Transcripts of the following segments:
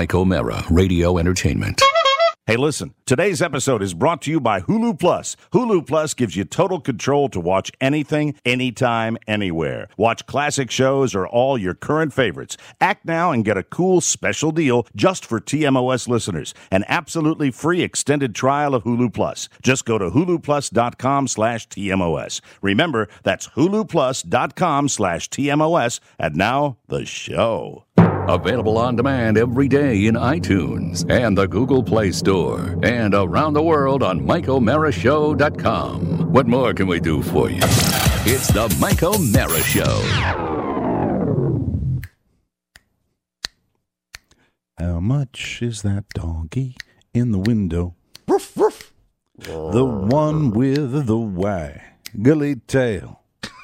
Mike O'Mara, Radio Entertainment. Hey, listen, today's episode is brought to you by Hulu Plus. Hulu Plus gives you total control to watch anything, anytime, anywhere. Watch classic shows or all your current favorites. Act now and get a cool special deal just for TMOS listeners. An absolutely free extended trial of Hulu Plus. Just go to huluplus.com/TMOS. Remember, that's huluplus.com/TMOS. And now, the show. Available on demand every day in iTunes and the Google Play Store and around the world on MikeO'MaraShow.com. What more can we do for you? It's the Mike O'Mara Show. How much is that doggy in the window? Ruff, ruff. The one with the waggly tail.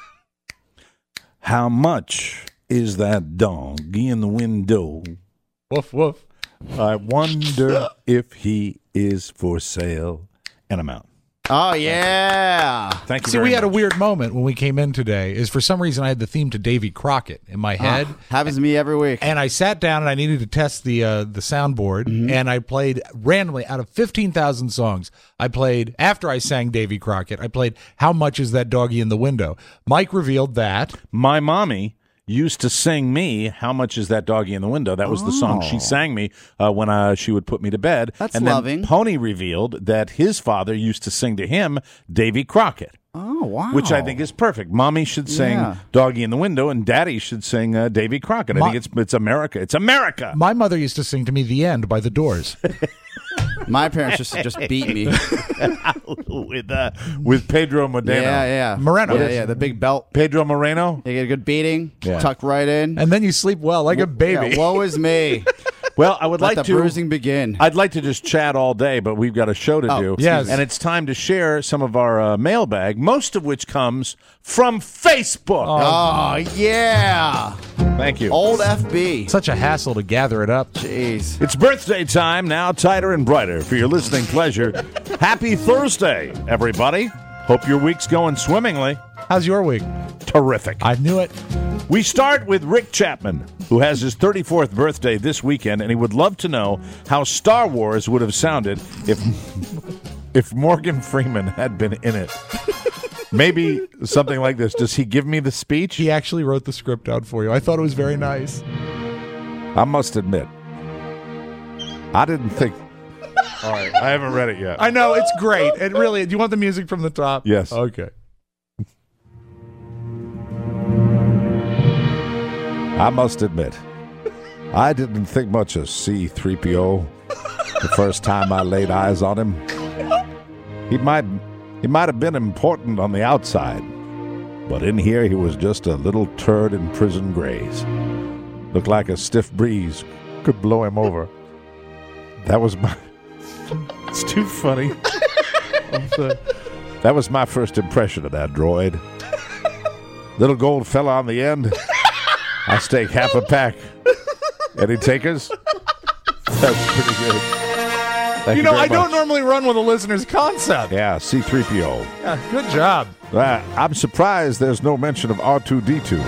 How much is that doggy in the window? Woof, woof. I wonder if he is for sale. And I'm out. Oh, yeah. Thank you See, very we had a much. weird moment when we came in today. Is for some reason I had the theme to Davy Crockett in my head. Happens to me every week. And I sat down and I needed to test the soundboard, and I played randomly out of 15,000 songs. I played, after I sang Davy Crockett, I played How Much Is That Doggy in the Window? Mike revealed that My mommy used to sing me "How Much Is That Doggy in the Window." That was the song she sang me when she would put me to bed. That's and loving. Then Pony revealed that his father used to sing to him Davy Crockett. Oh, wow. Which I think is perfect. Mommy should sing Yeah. Doggy in the Window, and Daddy should sing Davy Crockett. I think it's America. It's America. my mother used to sing to me The End by The Doors. My parents just beat me. with Pedro Modeno. Yeah. Moreno. Yeah, the big belt. Pedro Moreno. You get a good beating, Yeah. tuck right in. And then you sleep well like a baby. Yeah, woe is me. Well, I would Let like the to. bruising begin. I'd like to just chat all day, but we've got a show to do. Yes. And it's time to share some of our mailbag, most of which comes from Facebook. Oh, yeah. Thank you. Old FB. Such a hassle to gather it up. Jeez. It's birthday time now, tighter and brighter for your listening pleasure. Happy Thursday, everybody. Hope your week's going swimmingly. How's your week? Terrific. I knew it. We start with Rick Chapman, who has his 34th birthday this weekend, and he would love to know how Star Wars would have sounded if Morgan Freeman had been in it. Maybe something like this. Does he give me the speech? He actually wrote the script out for you. I thought it was very nice. I must admit, I didn't think... All right, I haven't read it yet. I know, it's great. It really. Do you want the music from the top? Yes. Okay. I must admit, I didn't think much of C-3PO the first time I laid eyes on him. He might have been important on the outside, but in here he was just a little turd in prison grays. Looked like a stiff breeze could blow him over. That was my... It's too funny. I'm sorry. That was my first impression of that droid. Little gold fella on the end. I stake half a pack. Any takers? That's pretty good. Thank you know, very I don't much. normally run with a listener's concept. Yeah, C-3PO. Yeah, good job. I'm surprised there's no mention of R2-D2.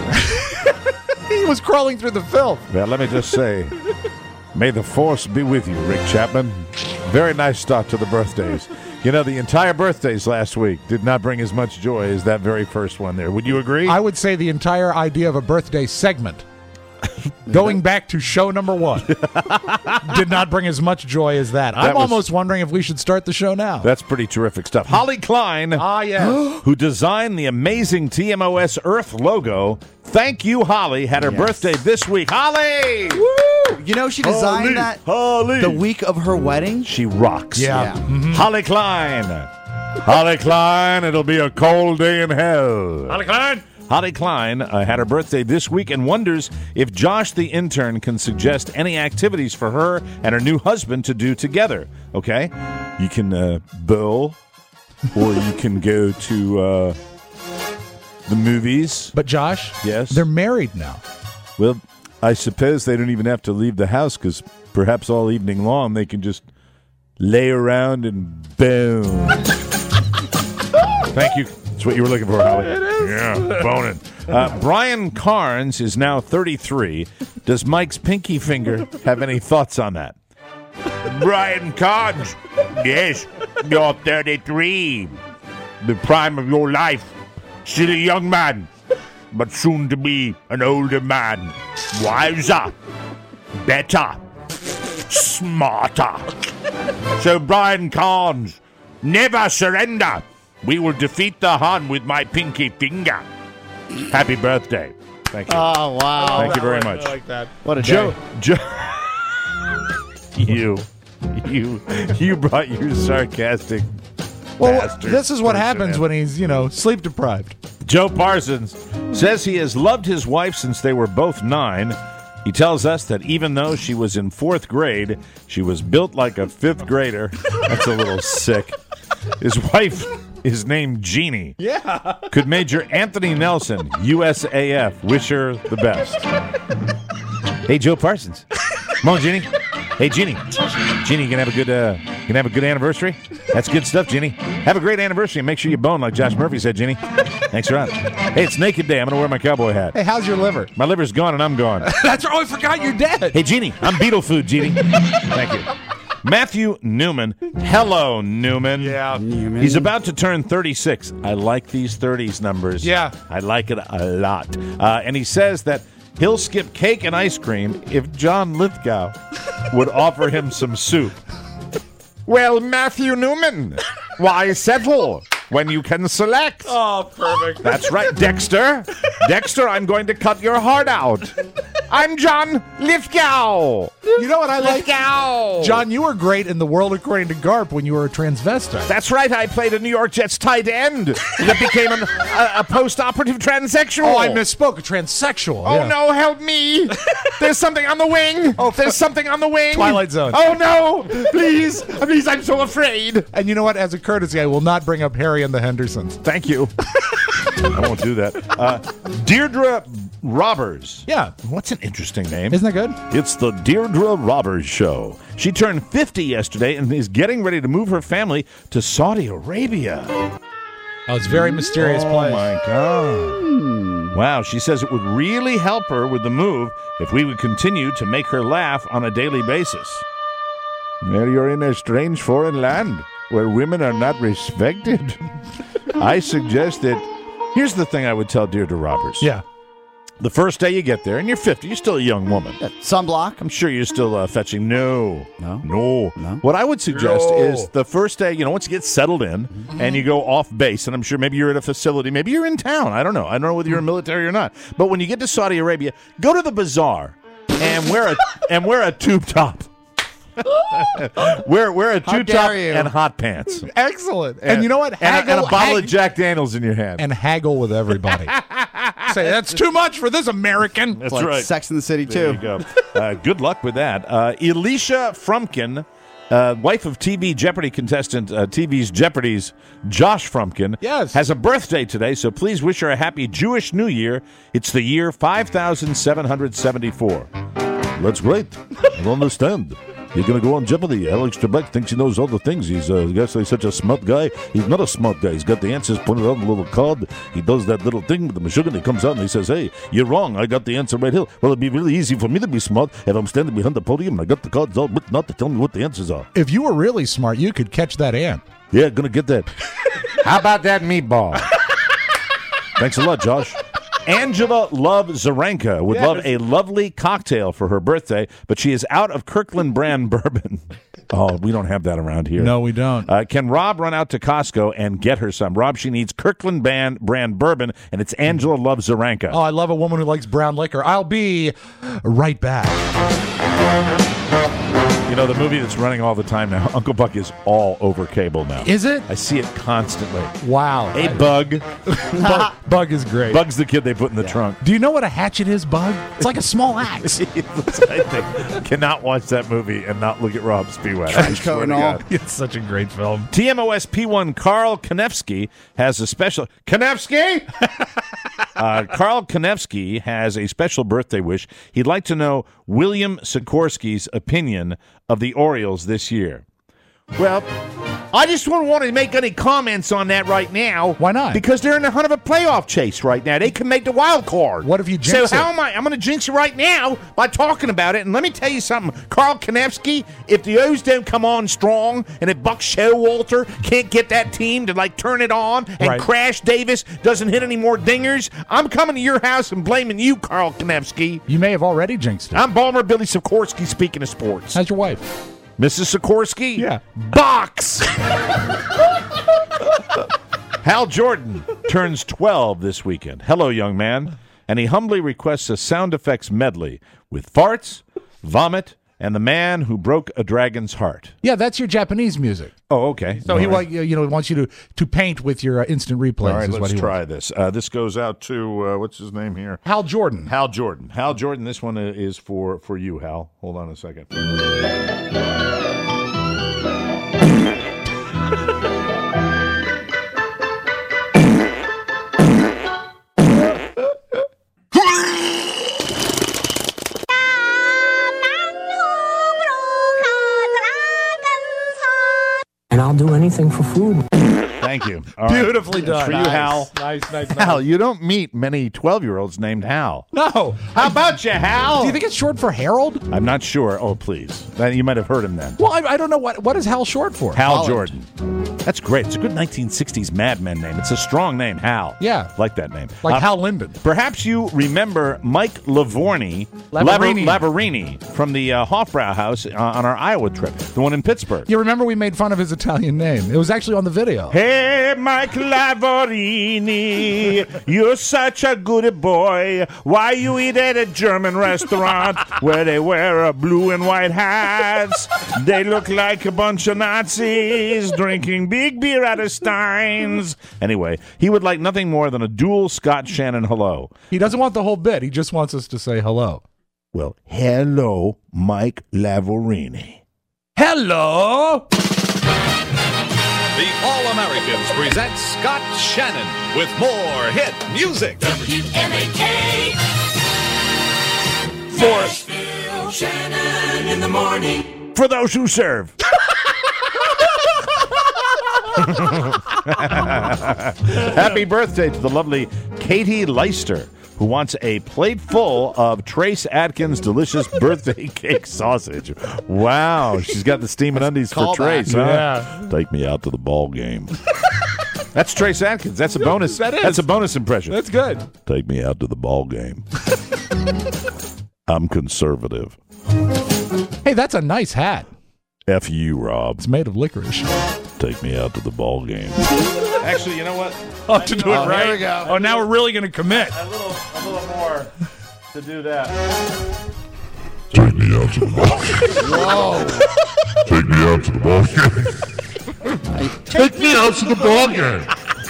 He was crawling through the filth. Well, let me just say, may the force be with you, Rick Chapman. Very nice start to the birthdays. You know, the entire birthdays last week did not bring as much joy as that very first one there. Would you agree? I would say the entire idea of a birthday segment, going back to show number 1, did not bring as much joy as that. I'm was- almost wondering if we should start the show now. That's pretty terrific stuff. Holly Klein, yeah. who designed the amazing TMOS Earth logo. Thank you, Holly. Had her birthday this week. Holly! Woo! You know, she designed Holly, that Holly. the week of her wedding. She rocks. Yeah. Holly Klein. Holly Klein, it'll be a cold day in hell. Holly Klein. Holly Klein had her birthday this week and wonders if Josh the intern can suggest any activities for her and her new husband to do together. Okay? You can bowl, or you can go to the movies. But Josh, Yes? they're married now. Well, I suppose they don't even have to leave the house because perhaps all evening long they can just lay around and boom. Thank you. That's what you were looking for, Holly. It is. Yeah, boning. Brian Carnes is now 33. Does Mike's pinky finger have any thoughts on that? Brian Carnes, yes, you're 33. The prime of your life. Still a young man, but soon to be an older man. Wiser, better, smarter. So, Brian Carnes, never surrender. We will defeat the Hun with my pinky finger. Happy birthday. Thank you. Oh, wow. Thank you very much. I like that. What a Joe, day. you brought your sarcastic Well, bastard this is what person happens in. when he's, sleep deprived. Joe Parsons says he has loved his wife since they were both 9. He tells us that even though she was in 4th grade, she was built like a 5th grader. That's a little sick. His wife is named Jeannie. Yeah. Could Major Anthony Nelson, USAF, wish her the best? Hey, Joe Parsons. Come on, Jeannie. Hey, Jeannie. Jeannie, you can have a good anniversary. That's good stuff, Jeannie. Have a great anniversary and make sure you bone like Josh Murphy said, Jeannie. Thanks for running. Hey, it's Naked Day. I'm going to wear my cowboy hat. Hey, how's your liver? My liver's gone and I'm gone. That's right. Oh, I forgot you're dead. Hey, Jeannie, I'm Beetle Food, Jeannie. Thank you. Matthew Newman. Hello, Newman. Yeah. He's about to turn 36. I like these 30s numbers. Yeah. I like it a lot. And he says that he'll skip cake and ice cream if John Lithgow would offer him some soup. Well, Matthew Newman, why settle when you can select? Oh, perfect. That's right, Dexter. Dexter, I'm going to cut your heart out. I'm John Lithgow. You know what I like? Lithgow. John, you were great in The World According to Garp when you were a transvestite. That's right, I played a New York Jets tight end that became a post-operative transsexual. Oh, I misspoke. A transsexual. Oh, yeah. no, help me. There's something on the wing. Oh, There's something on the wing. Twilight Zone. Oh, no. Please, I'm so afraid. And you know what? As a courtesy, I will not bring up Harry and the Hendersons. Thank you. I won't do that. Deirdre Robbers. Yeah. What's an interesting name? Isn't that good? It's the Deirdre Robbers Show. She turned 50 yesterday and is getting ready to move her family to Saudi Arabia. Oh, it's a very mysterious place. my God. Wow, she says it would really help her with the move if we would continue to make her laugh on a daily basis. Well, you're in a strange foreign land where women are not respected. I suggest that... Here's the thing I would tell Deirdre Robbers. Yeah. The first day you get there, and you're 50, you're still a young woman. Sunblock. I'm sure you're still fetching. No. No? What I would suggest is the first day, once you get settled in and you go off base, and I'm sure maybe you're at a facility, maybe you're in town. I don't know. I don't know whether you're in military or not. But when you get to Saudi Arabia, go to the bazaar and wear a tube top. wear a tube top dare you. and hot pants. Excellent. And you know what? And a bottle of Jack Daniels in your hand. And haggle with everybody. Say, that's too much for this American. That's Like right. Sex in the City, There too. you go. Good luck with that. Elisha Frumpkin, wife of TV Jeopardy contestant, TV's Jeopardy's Josh Frumpkin, Yes. has a birthday today, so please wish her a happy Jewish New Year. It's the year 5774. That's great. I don't understand. You're going to go on Jeopardy. Alex Trebek thinks he knows all the things. He's such a smart guy. He's not a smart guy. He's got the answers printed on a little card. He does that little thing with the machine, and he comes out and he says, hey, you're wrong. I got the answer right here. Well, it'd be really easy for me to be smart if I'm standing behind the podium and I got the cards all written out to tell me what the answers are. If you were really smart, you could catch that ant. Yeah, going to get that. How about that meatball? Thanks a lot, Josh. Angela Love Zaranka would love a lovely cocktail for her birthday, but she is out of Kirkland brand bourbon. Oh, we don't have that around here. No, we don't. Can Rob run out to Costco and get her some? Rob, she needs Kirkland brand bourbon, and it's Angela Love Zaranka. Oh, I love a woman who likes brown liquor. I'll be right back. You know, the movie that's running all the time now, Uncle Buck, is all over cable now. Is it? I see it constantly. Wow. Hey, Bug. Bug is great. Bug's the kid they put in the trunk. Do you know what a hatchet is, Bug? It's like a small axe. I think cannot watch that movie and not look at Rob Spiewak. Trench coat and all. It's such a great film. TMOS P1 Carl Konevsky has a special... Konevsky? Carl Konevsky has a special birthday wish. He'd like to know William Sikorsky's opinion of the Orioles this year. Well, I just don't want to make any comments on that right now. Why not? Because they're in the hunt of a playoff chase right now. They can make the wild card. What if you jinx So how it? am I? I'm going to jinx it right now by talking about it. And let me tell you something, Carl Konevsky, if the O's don't come on strong and if Buck Showalter can't get that team to like turn it on and Right. Crash Davis doesn't hit any more dingers, I'm coming to your house and blaming you, Carl Konevsky. You may have already jinxed it. I'm Balmer Billy Sikorsky speaking of sports. How's your wife? Mrs. Sikorsky? Yeah. Box! Hal Jordan turns 12 this weekend. Hello, young man. And he humbly requests a sound effects medley with farts, vomit, and the man who broke a dragon's heart. Yeah, that's your Japanese music. Oh, okay. So he wants you to paint with your instant replays. All right, is what let's he try wants. this. This goes out to, what's his name here? Hal Jordan. Hal Jordan. Hal Jordan, this one is for you, Hal. Hold on a second. And I'll do anything for food. Thank you. All right. Beautifully done. For you, Hal. Nice. Hal, you don't meet many 12-year-olds named Hal. No. How about you, Hal? Do you think it's short for Harold? I'm not sure. Oh, please. You might have heard him then. Well, I don't know. What is Hal short for? Hal Jordan. That's great. It's a good 1960s Mad Men name. It's a strong name, Hal. Yeah. Like that name. Like Hal Linden. Perhaps you remember Mike Laverini from the Hofbrau house on our Iowa trip, the one in Pittsburgh. You remember we made fun of his Italian name. It was actually on the video. Hey, Mike Lavorini, you're such a good boy. Why you eat at a German restaurant where they wear blue and white hats? They look like a bunch of Nazis drinking big beer out of steins. Anyway, he would like nothing more than a dual Scott Shannon hello. He doesn't want the whole bit. He just wants us to say hello. Well, hello, Mike Lavorini. Hello. The All-Americans present Scott Shannon with more hit music. WMAK. Nashville, Shannon in the morning. For those who serve. Happy birthday to the lovely Katie Leister, who wants a plate full of Trace Atkins' delicious birthday cake sausage. Wow, she's got the steaming undies for Trace, huh? Yeah. Take me out to the ball game. That's Trace Atkins. That's a bonus. That is. That's a bonus impression. That's good. Take me out to the ball game. I'm conservative. Hey, that's a nice hat. F you, Rob. It's made of licorice. Take me out to the ball game. Actually, you know what? Oh, to do it right. There we go. Oh, now we're really going to commit. A little more to do that. Take me out to the ball game. Take me out to the ball game. Take me out to the ball game.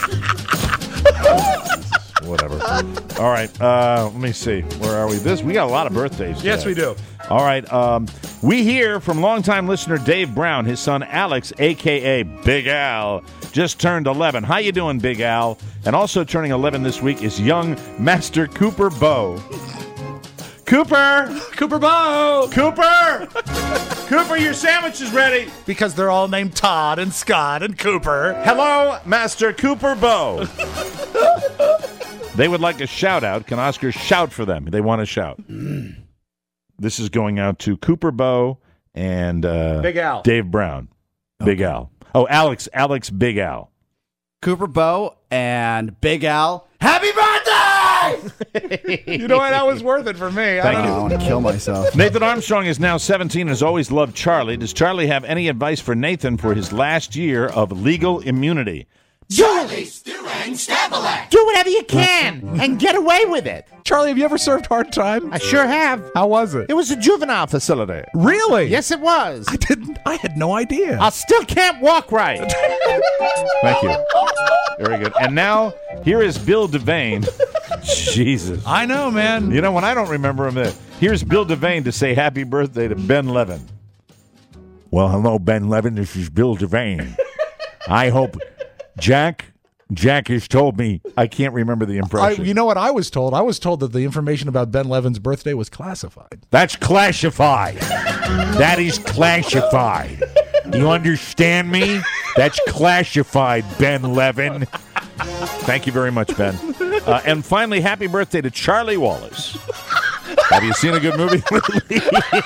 Whatever. All right. Let me see. Where are we? We got a lot of birthdays. Yes, today. we do. All right. We hear from longtime listener Dave Brown. His son Alex, a.k.a. Big Al, just turned 11. How you doing, Big Al? And also turning 11 this week is young Master Cooper Bow. Cooper! Bow. Cooper, your sandwich is ready. Because they're all named Todd and Scott and Cooper. Hello, Master Cooper Bow. They would like a shout-out. Can Oscar shout for them? They want a shout. This is going out to Cooper Bow and Big Al. Dave Brown. Big Al. Oh, Alex Big Al. Cooper Bow and Big Al. Happy birthday! You know what? That was worth it for me. Thank I you. want to kill myself. Nathan Armstrong is now 17 and has always loved Charlie. Does Charlie have any advice for Nathan for his last year of legal immunity? Charlie Stewart Stabeler. Do whatever you can and get away with it. Charlie, have you ever served hard time? I sure have. How was it? It was a juvenile facility. Really? Yes, it was. I didn't. I had no idea. I still can't walk right. Thank you. Very good. And now, here is Bill Devane. Jesus. I know, man. You know, when I don't remember him, here's Bill Devane to say happy birthday to Ben Levin. Well, hello, Ben Levin. This is Bill Devane. I hope Jack has told me I can't remember the impression. You know what I was told? I was told that the information about Ben Levin's birthday was classified. That's classified. That is classified. You understand me? That's classified, Ben Levin. Thank you very much, Ben. And finally, happy birthday to Charlie Wallace. Have you seen a good movie lately?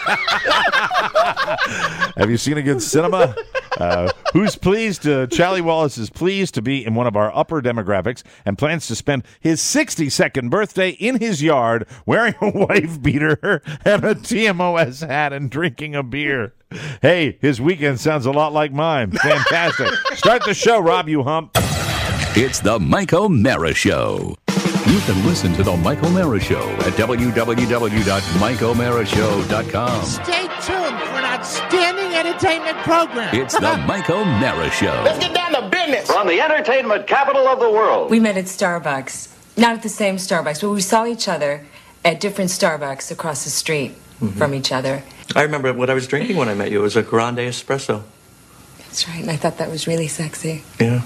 Have you seen a good cinema? Who's pleased? Charlie Wallace is pleased to be in one of our upper demographics and plans to spend his 62nd birthday in his yard wearing a wife beater and a TMOS hat and drinking a beer. Hey, his weekend sounds a lot like mine. Fantastic. Start the show, Rob, you hump. It's the Mike O'Mara Show. You can listen to the Mike O'Mara Show at www.mikeomarashow.com. Stay tuned for an outstanding entertainment program. It's the Mike O'Mara Show. Let's get down to business. From the entertainment capital of the world. We met at Starbucks. Not at the same Starbucks, but we saw each other at different Starbucks across the street from each other. I remember what I was drinking when I met you. It was a grande espresso. That's right, and I thought that was really sexy. Yeah,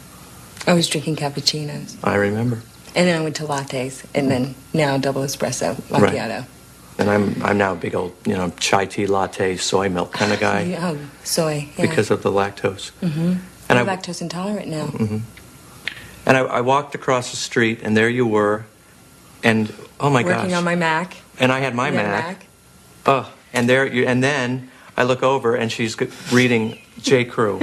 I was drinking cappuccinos. I remember. And then I went to lattes, and then now double espresso macchiato. Right. And I'm now a big old, chai tea latte, soy milk kind of guy. Oh, soy, yeah. Because of the lactose. Mm-hmm. And I'm lactose intolerant now. Mm-hmm. And I walked across the street, and there you were, and oh my gosh. Working on my Mac. And I had my Mac. Oh, and then I look over, and she's reading J. Crew.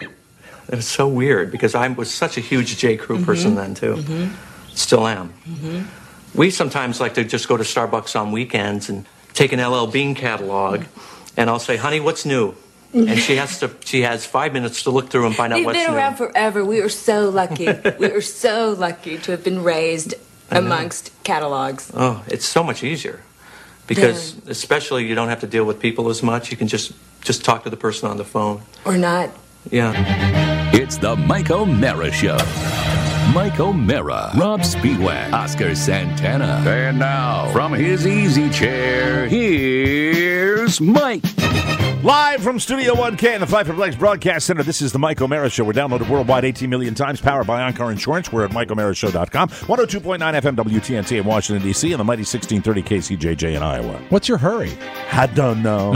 It was so weird, because I was such a huge J. Crew person then, too. Mm-hmm. Still am. Mm-hmm. We sometimes like to just go to Starbucks on weekends and take an LL Bean catalog, and I'll say, honey, what's new? And she has 5 minutes to look through and find out what's new. They've been around forever. We are so lucky. We are so lucky to have been raised amongst catalogs. Oh, it's so much easier. Because especially you don't have to deal with people as much. You can just talk to the person on the phone. Or not. Yeah. It's the Mike O'Mara Show. Mike O'Mara, Rob Spiewak, Oscar Santana. And now, from his easy chair, here's Mike. Live from Studio 1K in the Five for Flex Broadcast Center, this is the Mike O'Mara Show. We're downloaded worldwide 18 million times, powered by Encore Insurance. We're at MikeO'MaraShow.com, 102.9 FM WTNT in Washington, D.C., and the mighty 1630 KCJJ in Iowa. What's your hurry? I don't know.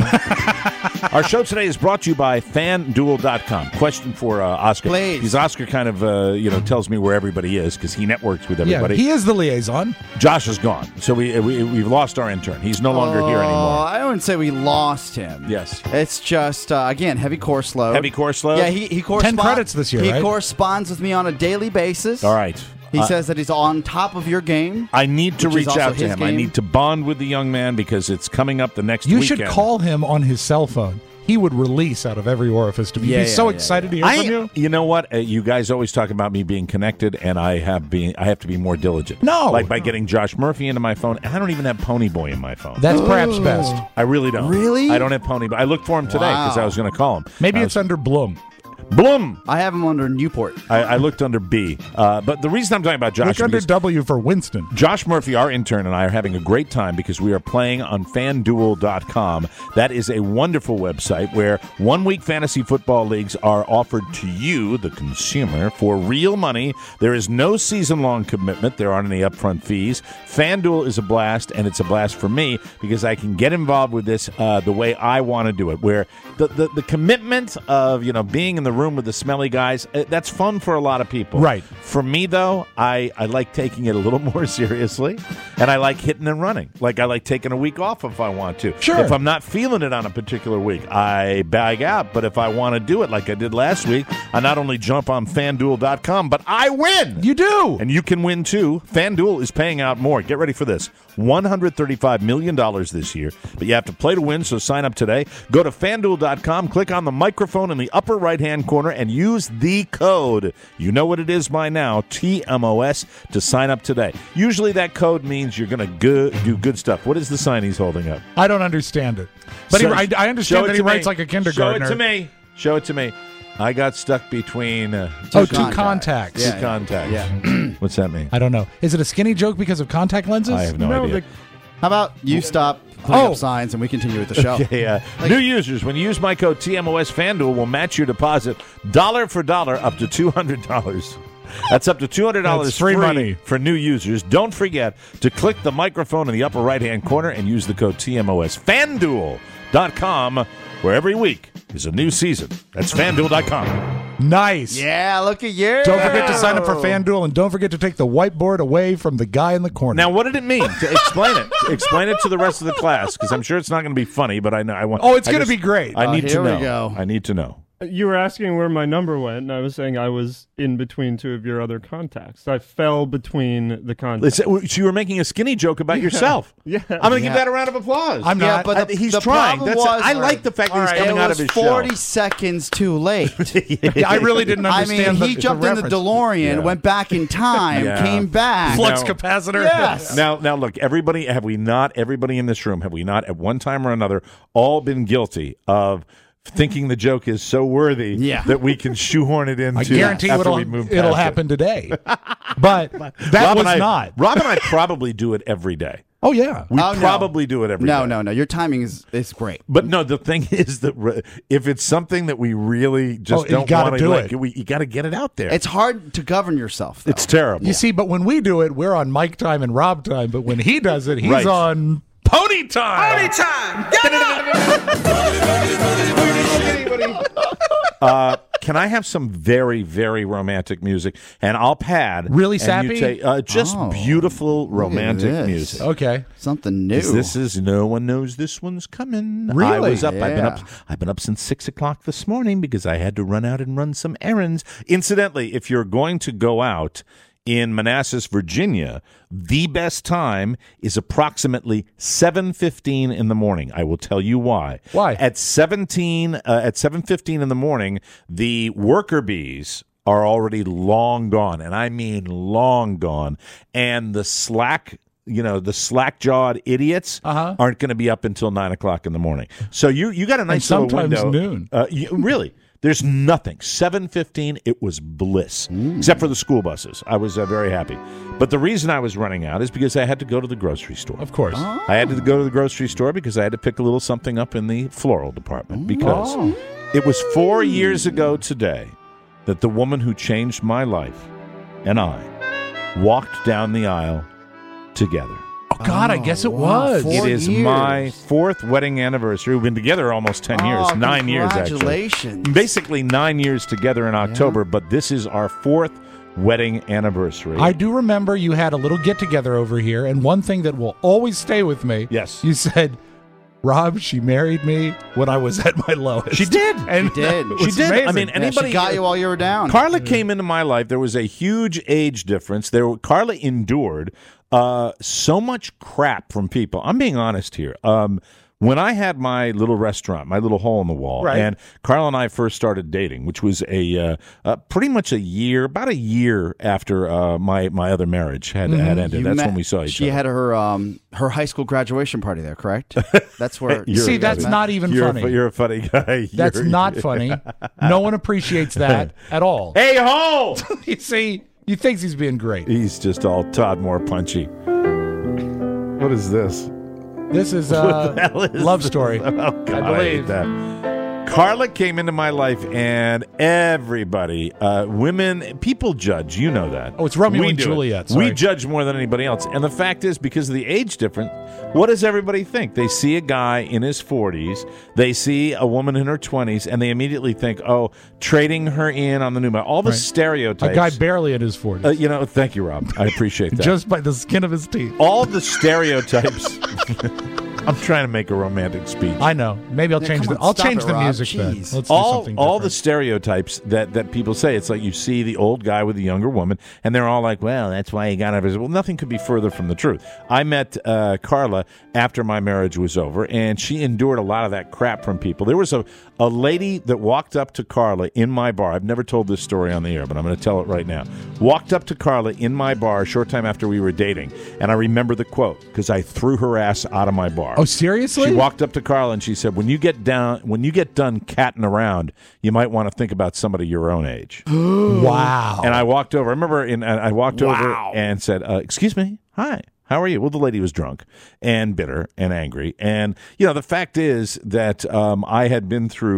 Our show today is brought to you by FanDuel.com. Question for Oscar. Please. Because Oscar kind of, tells me where everybody is because he networks with everybody. Yeah, he is the liaison. Josh is gone, so we've lost our intern. He's no longer here anymore. I wouldn't say we lost him. Yes. It's just, again, heavy course load. Heavy course load? Yeah, he corresponds. 10 credits this year, He right? corresponds with me on a daily basis. All right. He says that he's on top of your game. I need to reach out to him. Game. I need to bond with the young man because it's coming up the next weekend. You should call him on his cell phone. He would release out of every orifice to be so excited to hear from you. You know what? You guys always talk about me being connected, and I have to be more diligent. No. Like by getting Josh Murphy into my phone, and I don't even have Ponyboy in my phone. That's perhaps best. I really don't. Really? I don't have Ponyboy. I looked for him today because I was going to call him. Maybe it's under Bloom. Bloom. I have him under Newport. I looked under B. But the reason I'm talking about Josh... Look under W for Winston. Josh Murphy, our intern, and I are having a great time because we are playing on FanDuel.com. That is a wonderful website where one-week fantasy football leagues are offered to you, the consumer, for real money. There is no season-long commitment. There aren't any upfront fees. FanDuel is a blast, and it's a blast for me because I can get involved with this the way I want to do it, where the commitment of being in the room with the smelly guys, that's fun for a lot of people. Right. For me, though, I like taking it a little more seriously, and I like hitting and running. Like, I like taking a week off if I want to. Sure. If I'm not feeling it on a particular week, I bag out. But if I want to do it like I did last week, I not only jump on FanDuel.com, but I win. You do. And you can win, too. FanDuel is paying out more. Get ready for this. $135 million this year. But you have to play to win, so sign up today. Go to FanDuel.com, click on the microphone in the upper right-hand corner, and use the code. You know what it is by now, TMOS, to sign up today. Usually that code means you're going to do good stuff. What is the sign he's holding up? I don't understand it. But I understand that he writes like a kindergartner. Show it to me. I got stuck between... two contacts. Two contacts. Yeah. What's that mean? I don't know. Is it a skinny joke because of contact lenses? I have no idea. How about you stop putting up signs and we continue with the show? Okay, new users, when you use my code TMOS, FanDuel will match your deposit dollar for dollar up to $200. That's up to $200 That's free money for new users. Don't forget to click the microphone in the upper right-hand corner and use the code TMOS. FanDuel.com, where every week is a new season. That's FanDuel.com. Nice. Yeah, look at you. Don't forget to sign up for FanDuel, and don't forget to take the whiteboard away from the guy in the corner. Now, what did it mean? Explain it. Explain it to the rest of the class, because I'm sure it's not going to be funny, but I know I want. Oh, it's going to be great. I need to know. Here we go. I need to know. You were asking where my number went, and I was saying I was in between two of your other contacts. I fell between the contacts. So you were making a skinny joke about yourself. Yeah. I'm going to give that a round of applause. I'm not. but he's the trying. problem was, I like the fact that he's coming out of his It was 40 shell. seconds too late. I really didn't understand. He jumped in the DeLorean, went back in time, came back. Flux capacitor. Yes. Now, look, everybody in this room, have we not at one time or another all been guilty of thinking the joke is so worthy that we can shoehorn it into? I guarantee it'll happen today. But that was not. Rob and I probably do it every day. Oh, yeah. We probably do it every day. No. Your timing is great. But no, the thing is that if it's something that we really just don't want to do, you got to get it out there. It's hard to govern yourself, though. It's terrible. You see, but when we do it, we're on Mike time and Rob time. But when he does it, he's on Pony time. Pony time! Get up! Can I have some very, very romantic music? And I'll pad. Really and sappy? You take, just beautiful romantic music. Okay. Something new. This is No One Knows This One's Coming. Really? I was up. Yeah. I've been up since 6 o'clock this morning because I had to run out and run some errands. Incidentally, if you're going to go out in Manassas, Virginia, the best time is approximately 7:15 in the morning. I will tell you why. Why? At 7:15 in the morning, the worker bees are already long gone, and I mean long gone, and the slack-jawed idiots aren't going to be up until 9 o'clock in the morning. So you got a nice little window. Sometimes noon. Really. There's nothing. 7:15, it was bliss, except for the school buses. I was very happy. But the reason I was running out is because I had to go to the grocery store. Of course. I had to go to the grocery store because I had to pick a little something up in the floral department because it was 4 years ago today that the woman who changed my life and I walked down the aisle together. Oh, God, I guess it was. It is my 4th wedding anniversary. We've been together almost 10 years. 9 years, actually. Congratulations. Basically 9 years together in October, but this is our 4th wedding anniversary. I do remember you had a little get-together over here, and one thing that will always stay with me, yes, you said, Rob, she married me when I was at my lowest. She did. And she did. She did. Amazing. I mean, anybody she got you while you were down. Carla came into my life. There was a huge age difference. Carla endured so much crap from people. I'm being honest here. When I had my little restaurant, my little hole in the wall, and Carla and I first started dating, which was pretty much about a year after my other marriage had ended. That's when we saw each other. She had her high school graduation party there, correct? That's where. See, that's not even funny. You're a funny guy. That's not funny. No one appreciates that at all. Hey, ho! You see, he thinks he's being great. He's just all Todd Moore punchy. What is this? This is Love Story. Oh, God, I believe. I hate that. Carla came into my life, and everybody, women, people judge. You know that. Oh, it's Romeo and Juliet. We judge more than anybody else. And the fact is, because of the age difference, what does everybody think? They see a guy in his 40s, they see a woman in her 20s, and they immediately think, oh, trading her in on the new man. All the stereotypes. A guy barely in his 40s. Thank you, Rob. I appreciate that. Just by the skin of his teeth. All the stereotypes. I'm trying to make a romantic speech. I know. Maybe I'll change the music then. Let's do something all different. the stereotypes that people say. It's like you see the old guy with the younger woman, and they're all like, well, that's why he got out of his... Well, nothing could be further from the truth. I met Carla after my marriage was over, and she endured a lot of that crap from people. There was a lady that walked up to Carla in my bar. I've never told this story on the air, but I'm going to tell it right now. Walked up to Carla in my bar a short time after we were dating, and I remember the quote, because I threw her ass out of my bar. Oh, seriously? She walked up to Carla and she said, when you get done catting around, you might want to think about somebody your own age. Wow. And I walked over. I remember over and said, excuse me, hi. How are you? Well, the lady was drunk and bitter and angry. And, the fact is that I had been through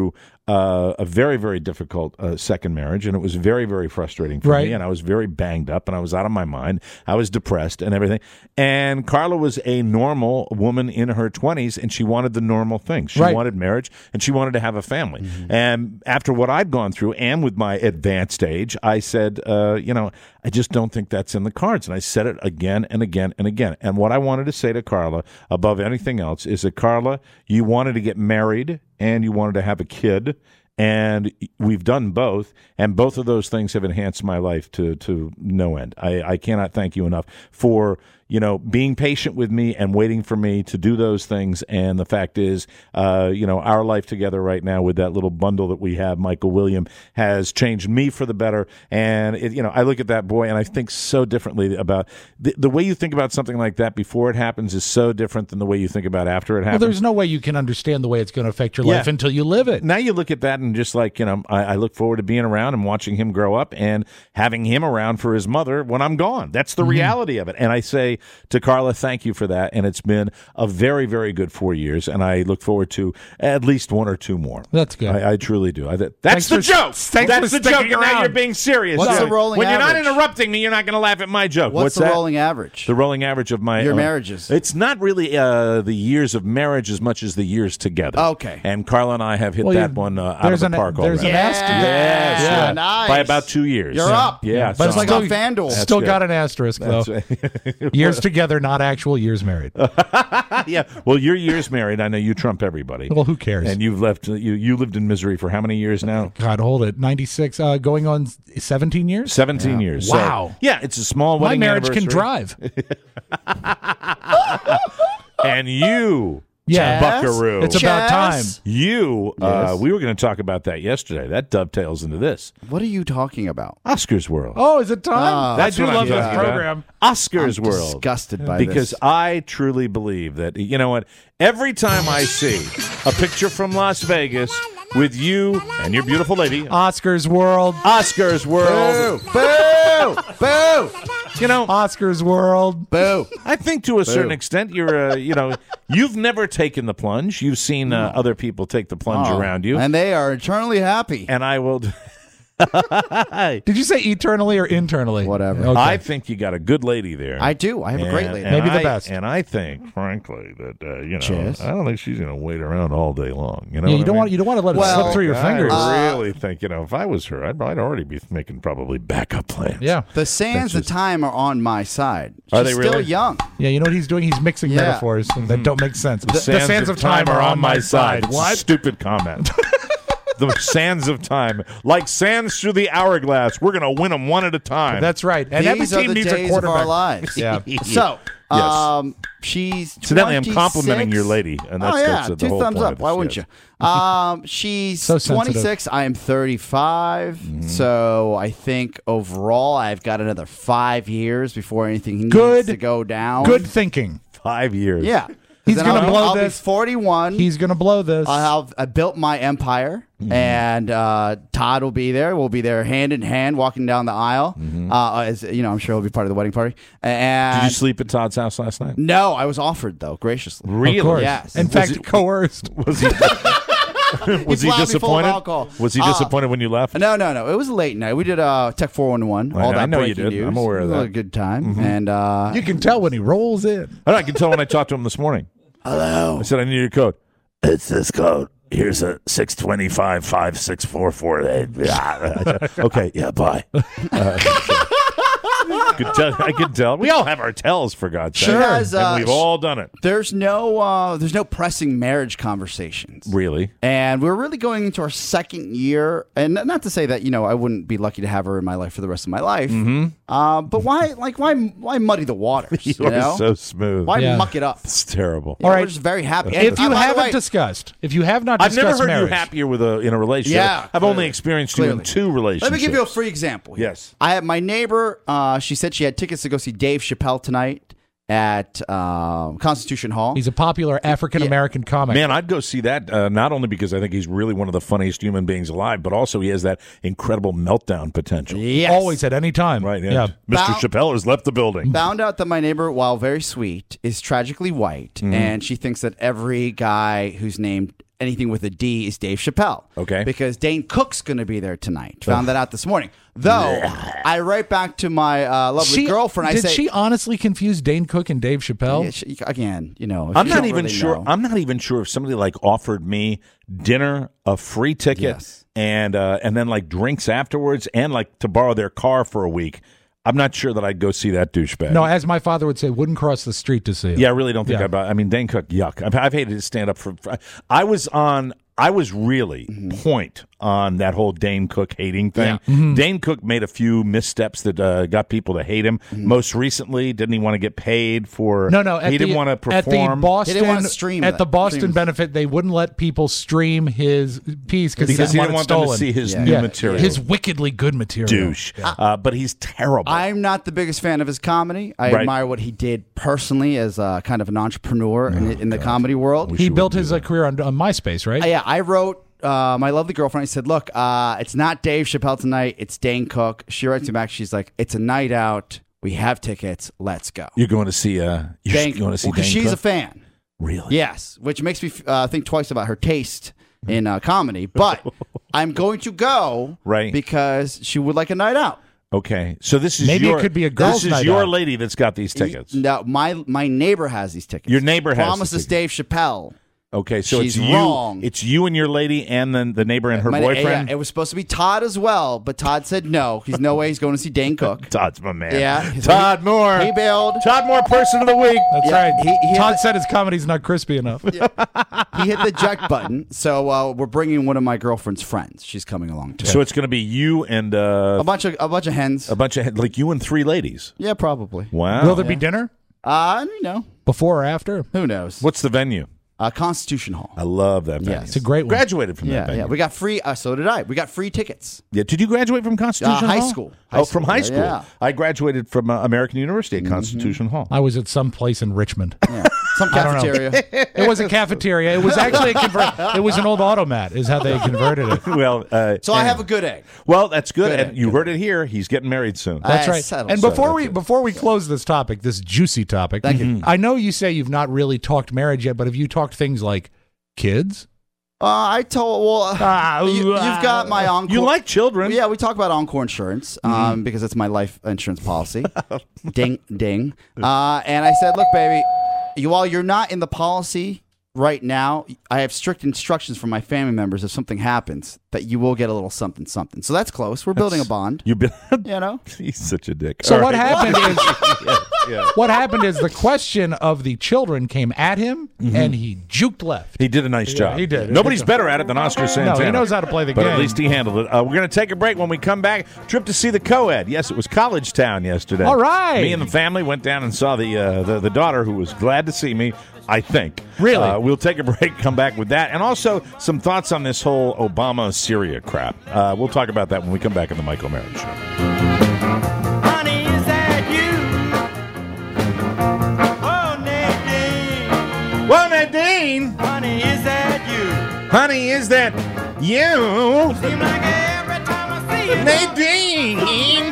a very, very difficult second marriage, and it was very, very frustrating for me, and I was very banged up, and I was out of my mind. I was depressed and everything. And Carla was a normal woman in her 20s, and she wanted the normal things. She wanted marriage, and she wanted to have a family. Mm-hmm. And after what I'd gone through, and with my advanced age, I said, I just don't think that's in the cards. And I said it again and again and again. And what I wanted to say to Carla, above anything else, is that, Carla, you wanted to get married and you wanted to have a kid, and we've done both, and both of those things have enhanced my life to no end. I cannot thank you enough for being patient with me and waiting for me to do those things. And the fact is, our life together right now with that little bundle that we have, Michael William, has changed me for the better. And I look at that boy and I think so differently about the way you think about something like that before it happens is so different than the way you think about after it happens. Well, there's no way you can understand the way it's going to affect your life until you live it. Now you look at that and just like, I look forward to being around and watching him grow up and having him around for his mother when I'm gone. That's the reality of it. And I say to Carla, thank you for that. And it's been a very, very good 4 years. And I look forward to at least one or two more. That's good. I truly do. That's the joke. That's the joke. And now you're being serious. What's the rolling when average? You're not interrupting me, you're not going to laugh at my joke. What's the rolling average? The rolling average of your marriages. It's not really the years of marriage as much as the years together. Okay. And Carla and I have hit that one out of the park already. There's an asterisk. Yes. Nice. By about 2 years. You're up. Yeah. But it's like on FanDuel. Still got an asterisk, though. Years together, not actual years married. Yeah. Well, your years married, I know you trump everybody. Well, who cares? And you've left. You lived in misery for how many years now? God, hold it. 96, going on 17 years? 17 years. Wow. So, yeah, it's a small wedding anniversary. My anniversary. marriage can drive. And you... Yeah, Buckaroo. It's about time. You, we were going to talk about that yesterday. That dovetails into this. What are you talking about? Oscar's World. Oh, is it time? That's I do what love I'm this talking program. About. Oscar's World. Disgusted by because this. I truly believe that, you know what? Every time I see a picture from Las Vegas with you and your beautiful lady. Oscar's World. Oscar's World. Boo! Boo! Boo! Oscar's World. Boo! I think to a certain extent, you're, you've never taken the plunge. You've seen other people take the plunge around you. And they are eternally happy. And I will... Did you say eternally or internally? Whatever. Okay. I think you got a good lady there. I do. I have a great lady. Maybe the best. And I think, frankly, that I don't think she's going to wait around all day long. You know, you don't want to let it slip through your fingers. I really think if I was her, I'd already be making probably backup plans. Yeah. The sands of time are on my side. She's Are they really? still young. Yeah, you know what he's doing? He's mixing metaphors that don't make sense. The sands of time are on my side. What? Stupid comment. The sands of time, like sands through the hourglass. We're going to win them one at a time. That's right. And These every are team the needs days a quarterback. of our lives. Yeah. So, Yes. she's Incidentally, I'm 26. complimenting your lady, and that's the two whole thumbs point up. of this, Why wouldn't yes. you? She's So sensitive. 26. I am 35. So I think overall I've got another 5 years before anything needs to go down. Good thinking. 5 years. Yeah. He's going to blow I'll this. be 41. He's going to blow this. I built my empire, and Todd will be there. We'll be there hand in hand, walking down the aisle. As I'm sure he'll be part of the wedding party. And Did you sleep at Todd's house last night? No, I was offered though, graciously. Really? Of course. Yes. In fact, coerced. Was he? Was he plowed me full of disappointed? alcohol. Was he disappointed when you left? No. It was a late night. We did Tech 411. All that I know you breaking did. news. I'm aware of It was that. a good time. And You can tell when he rolls in. I can tell when I talked to him this morning. hello. I said, I need your code. It's this code. Here's a 625-5644. Okay, yeah, bye. I can tell. We all have our tells, for God's sake. Guys, and we've all done it. There's no pressing marriage conversations. Really? And we're really going into our second year, and not to say that I wouldn't be lucky to have her in my life for the rest of my life. But why muddy the waters? You are so smooth. Why muck it up? It's terrible. All right, we're just very happy. If you by the haven't way, discussed, if you have not I've discussed never heard marriage, you happier in a relationship. Yeah, I've only experienced you in Clearly. 2 relationships. Let me give you a free example here. Yes. I have my neighbor. She said she had tickets to go see Dave Chappelle tonight at Constitution Hall. he's a popular African American comic. Man, I'd go see that, not only because I think he's really one of the funniest human beings alive, but also he has that incredible meltdown potential. Yes. Always at any time. Right, yeah. Mr. Chappelle has left the building. Found out that my neighbor, while very sweet, is tragically white, and she thinks that every guy who's named anything with a D is Dave Chappelle. Okay. Because Dane Cook's going to be there tonight. Found that out this morning. Though, I write back to my lovely girlfriend. Did she honestly confuse Dane Cook and Dave Chappelle? Yeah, again, you know. I'm not even sure. I'm not even sure if somebody like offered me dinner, a free ticket, and then like drinks afterwards, and like to borrow their car for a week. I'm not sure that I'd go see that douchebag. No, as my father would say, wouldn't cross the street to see him. Yeah, I really don't think I mean, Dane Cook, yuck. I've hated to stand up for. I was really point on that whole Dane Cook hating thing. Yeah. Dane Cook made a few missteps that got people to hate him. Most recently, didn't he want to get paid for? No. He didn't want to perform. At the Boston, he didn't want to stream at the Boston benefit, they wouldn't let people stream his piece because he didn't want stolen. them to see his new material. His wickedly good material. Douche. But he's terrible. I'm not the biggest fan of his comedy. I admire what he did personally as kind of an entrepreneur in the comedy world. He built his career on MySpace, right? Yeah, I wrote my lovely girlfriend. I said, look, it's not Dave Chappelle tonight. It's Dane Cook. She writes me back. She's like, it's a night out. We have tickets. Let's go. You're going to see Dane Cook? She's a fan. Really? Yes, which makes me think twice about her taste in comedy. But I'm going to go because she would like a night out. Okay, so this is maybe it could be a girls' night out. This is your lady that's got these tickets. No, my neighbor has these tickets. Your neighbor promises Dave Chappelle. Okay, so She's it's you. wrong. It's you and your lady, and then the neighbor and her boyfriend. Yeah, it was supposed to be Todd as well, but Todd said no. He's no way he's going to see Dane Cook. Todd's my man. Yeah, Todd Moore. He bailed. Todd Moore, person of the week. That's right. Todd said his comedy's not crispy enough. He hit the eject button. So we're bringing one of my girlfriend's friends. She's coming along too. So it's going to be you and a bunch of hens. Like you and 3 ladies. Yeah, probably. Wow. Will there be dinner? Before or after? Who knows? What's the venue? Constitution Hall. I love that venue. Yes. It's a great one. Graduated from that venue. Yeah, we got free. So did I. We got free tickets. Yeah. Did you graduate from Constitution Hall? High school. From high school. Yeah. I graduated from American University at Constitution Hall. I was at some place in Richmond. Yeah. Some cafeteria. It was a cafeteria. It was actually it was an old automat is how they converted it. Well, so I have a good egg. Well, that's good. And you heard it here. He's getting married soon. That's right. And before we close this topic, this juicy topic, thank you. I know you say you've not really talked marriage yet, but have you talked things like kids? I told you've got my Encore. You like children? Yeah, we talk about Encore insurance because it's my life insurance policy. Ding, ding. And I said, look, baby, while you're not in the policy right now, I have strict instructions from my family members. If something happens, that you will get a little something, something. So that's close. We're building a bond. You know, he's such a dick. So what happened is, what happened is the question of the children came at him, and he juked left. He did a nice job. He did. Nobody's better at it than Oscar Santana. No, he knows how to play the game. But at least he handled it. We're going to take a break. When we come back, trip to see the co-ed. Yes, it was College Town yesterday. All right. Me and the family went down and saw the daughter, who was glad to see me, I think. Really? We'll take a break, come back with that, and also some thoughts on this whole Obama-Syria crap. We'll talk about that when we come back on the Mike O'Meara Show. Honey, is that you? Oh, Nadine. Well, Nadine. Honey, is that you? Honey, is that you? Seem like every time I see you, Nadine.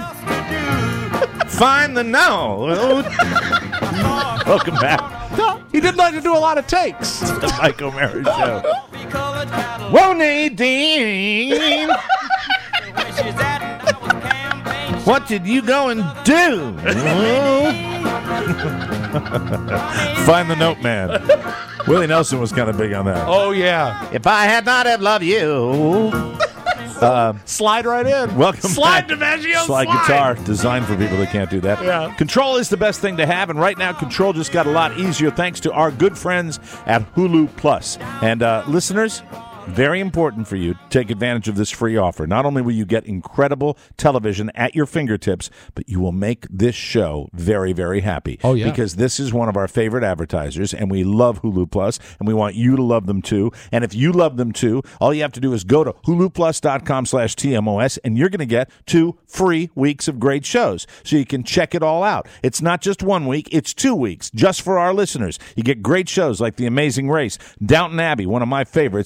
Find the note. Welcome back. He didn't like to do a lot of takes. It's the Mike O'Meara Show. Whoa, Nadine. What did you go and do? Find the note, man. Willie Nelson was kind of big on that. Oh, yeah. If I had not have loved you. Slide right in. Welcome Slide, back. DiMaggio, Slide guitar, designed for people that can't do that. Yeah. Control is the best thing to have, and right now, Control just got a lot easier thanks to our good friends at Hulu Plus. And listeners, very important for you to take advantage of this free offer. Not only will you get incredible television at your fingertips, but you will make this show very, very happy. Oh, yeah. Because this is one of our favorite advertisers, and we love Hulu Plus, and we want you to love them too. And if you love them too, all you have to do is go to huluplus.com/TMOS, and you're going to get 2 free weeks of great shows. So you can check it all out. It's not just 1 week, it's 2 weeks, just for our listeners. You get great shows like The Amazing Race, Downton Abbey, one of my favorites, and you know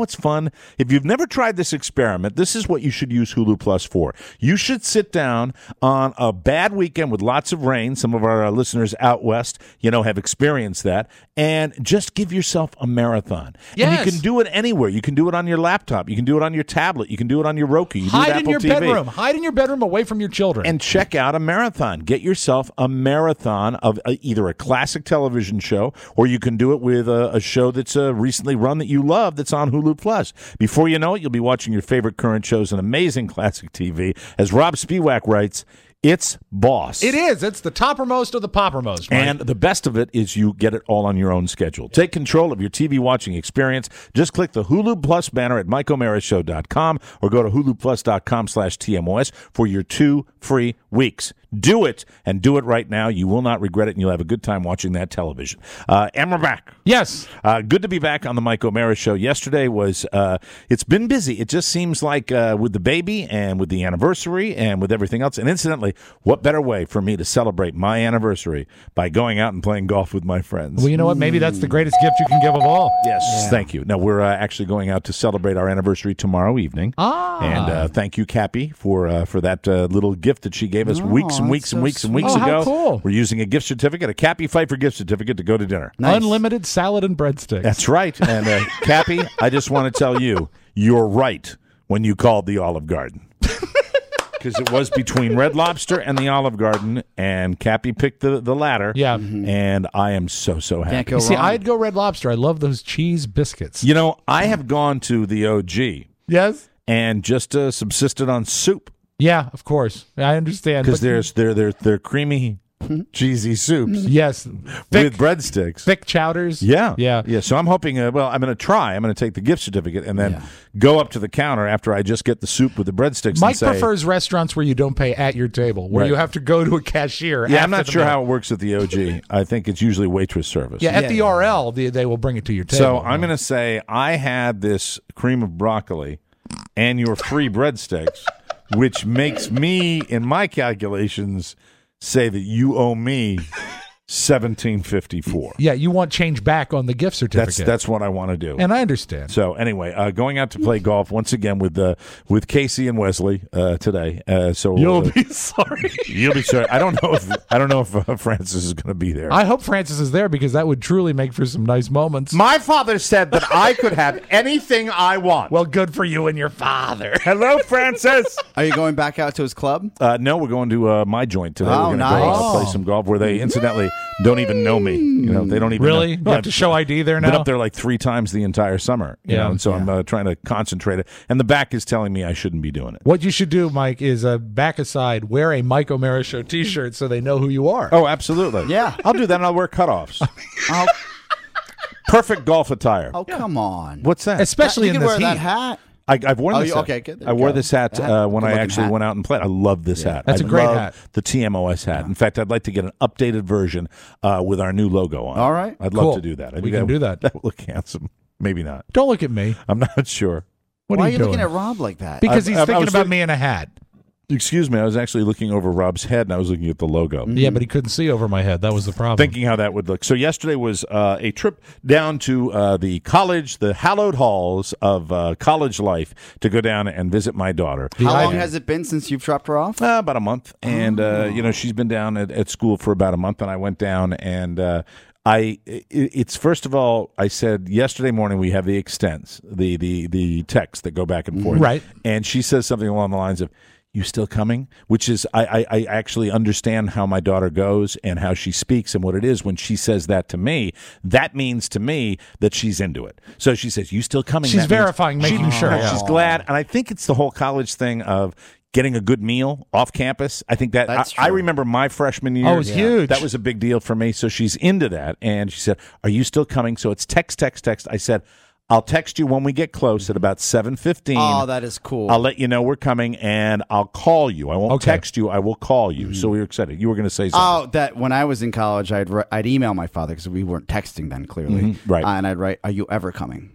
what's fun? If you've never tried this experiment, this is what you should use Hulu Plus for. You should sit down on a bad weekend with lots of rain. Some of our listeners out west, have experienced that. And just give yourself a marathon. Yes. And you can do it anywhere. You can do it on your laptop. You can do it on your tablet. You can do it on your Roku. You Hide do it in your Apple TV. bedroom. Hide in your bedroom away from your children. And check out a marathon. Get yourself a marathon of either a classic television show, or you can do it with a show that's recently run that you love that's on Hulu Plus. Before you know it, you'll be watching your favorite current shows on amazing classic TV. As Rob Spiewak writes, it's boss. It is. It's the toppermost of the poppermost. Right? And the best of it is you get it all on your own schedule. Take control of your TV watching experience. Just click the Hulu Plus banner at MikeO'MaraShow.com or go to HuluPlus.com/TMOS for your 2 free weeks. Do it, and do it right now. You will not regret it, and you'll have a good time watching that television. And we're back. Yes. Good to be back on the Mike O'Mara Show. Yesterday was, it's been busy. It just seems like with the baby and with the anniversary and with everything else. And incidentally, what better way for me to celebrate my anniversary by going out and playing golf with my friends? Well, you know what? Maybe that's the greatest gift you can give of all. Yes, thank you. Now, we're actually going out to celebrate our anniversary tomorrow evening. And thank you, Cappy, for that little gift that she gave us weeks and weeks and weeks Oh, how ago. cool. We're using a gift certificate, a Cappy Pfeiffer gift certificate to go to dinner. Nice. Unlimited salad and breadsticks. That's right. And Cappy, I just want to tell you, you're right when you called the Olive Garden. Because it was between Red Lobster and the Olive Garden, and Cappy picked the latter. Yeah. And I am so happy. Can't go See, wrong. I'd go Red Lobster. I love those cheese biscuits. I have gone to the OG Yes. and just subsisted on soup. Yeah, of course. I understand. Because But- they're creamy, cheesy soups yes, with breadsticks. thick chowders. Yeah. Yeah. So I'm hoping, I'm going to try. I'm going to take the gift certificate and then go up to the counter after I just get the soup with the breadsticks. Mike and say, prefers restaurants where you don't pay at your table, where Right. you have to go to a cashier. Yeah, I'm after not the sure meal. how it works at the OG. I think it's usually waitress service. Yeah, at the RL, they will bring it to your table. So I'm going to say I had this cream of broccoli and your free breadsticks, which makes me, in my calculations, say that you owe me $17.54. Yeah, you want change back on the gift certificate. That's what I want to do. And I understand. So anyway, going out to play golf once again with Casey and Wesley today. So You'll be sorry. You'll be sorry. I don't know if Francis is going to be there. I hope Francis is there because that would truly make for some nice moments. My father said that I could have anything I want. Well, good for you and your father. Hello, Francis. Are you going back out to his club? No, we're going to my joint today. Oh, we're going to nice. go play some golf where they incidentally don't even know me. They don't even Really? know. You have to show ID there now? Been up there like 3 times the entire summer. You know, and so I'm trying to concentrate it. And the back is telling me I shouldn't be doing it. What you should do, Mike, is back aside, wear a Mike O'Mara Show T-shirt so they know who you are. Oh, absolutely. Yeah. I'll do that, and I'll wear cutoffs. Oh, Perfect golf attire. oh come on. What's that? Especially you in can this wear heat. that hat. I've worn Oh, this you- hat. okay, good. There I you wore go. this hat That- when I good-looking actually hat. went out and played. I love this hat. That's I a great love hat. The TMOS hat. In fact, I'd like to get an updated version with our new logo on. All right. I'd love Cool. to do that. I We think can do that. That would look handsome. Maybe not. Don't look at me. I'm not sure. What Why are are you doing? looking at Rob like that? Because he's I thinking was about look- me in a hat. Excuse me. I was actually looking over Rob's head, and I was looking at the logo. Yeah, but he couldn't see over my head. That was the problem. Thinking how that would look. So yesterday was a trip down to the hallowed halls of college life to go down and visit my daughter. How long has it been since you've dropped her off? About a month. And, she's been down at school for about a month, and I went down and it's first of all, I said yesterday morning we have the extents, the texts that go back and forth. Right. And she says something along the lines of, "You still coming?" Which is, I actually understand how my daughter goes and how she speaks and what it is when she says that to me. That means to me that she's into it. So she says, "You still coming?" She's That means verifying, making sure. Yeah. She's glad. And I think it's the whole college thing of getting a good meal off campus. I think That's I true. remember my freshman year. Oh, it was huge. That was a big deal for me. So she's into that. And she said, "Are you still coming?" So it's text. I said, "I'll text you when we get close at about 7:15. Oh, that is cool. I'll let you know we're coming, and I'll call you. I won't Okay. text you. I will call you." So we were excited. You were going to say something. Oh, that when I was in college, I'd email my father because we weren't texting then, clearly. Right. And I'd write, "Are you ever coming?"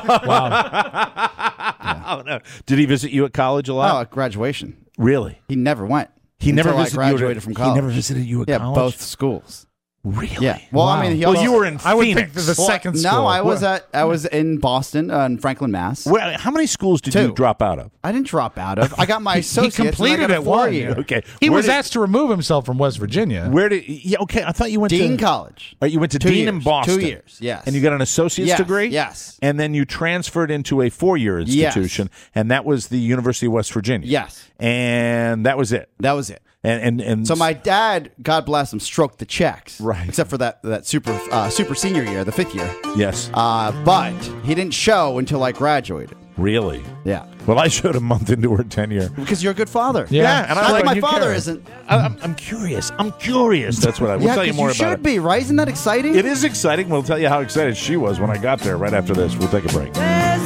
Oh, no. Did he visit you at college a Oh, lot? at graduation. Really? He never went. He never until I visited you. graduated from college. He never visited you at Yeah, college. both schools. Really? Yeah. Well, I mean, you were in Phoenix. I would think the second school. No, I was in Boston, in Franklin, Mass. Well, how many schools did you drop out of? I didn't drop out of. I got my associates. He completed and I got a it one 4-year. Okay. He was asked to remove himself from West Virginia. Where did? Yeah. Okay. I thought you went to Dean College. You went to 2 Dean in years. Boston. 2 years. Yes. And you got an associate's degree. Yes. And then you transferred into a 4-year institution, and that was the University of West Virginia. Yes. And that was it. That was it. And So my dad, God bless him, stroked the checks. Right. Except for that super senior year, the 5th year. Yes. But he didn't show until I graduated. Really? Yeah. Well, I showed a month into her tenure. Because you're a good father. Yeah, and I Not like that my you father care. isn't. I'm curious. I'm curious. That's what I will tell you more you about should it. be, right? Isn't that exciting? It is exciting. We'll tell you how excited she was when I got there right after this. We'll take a break.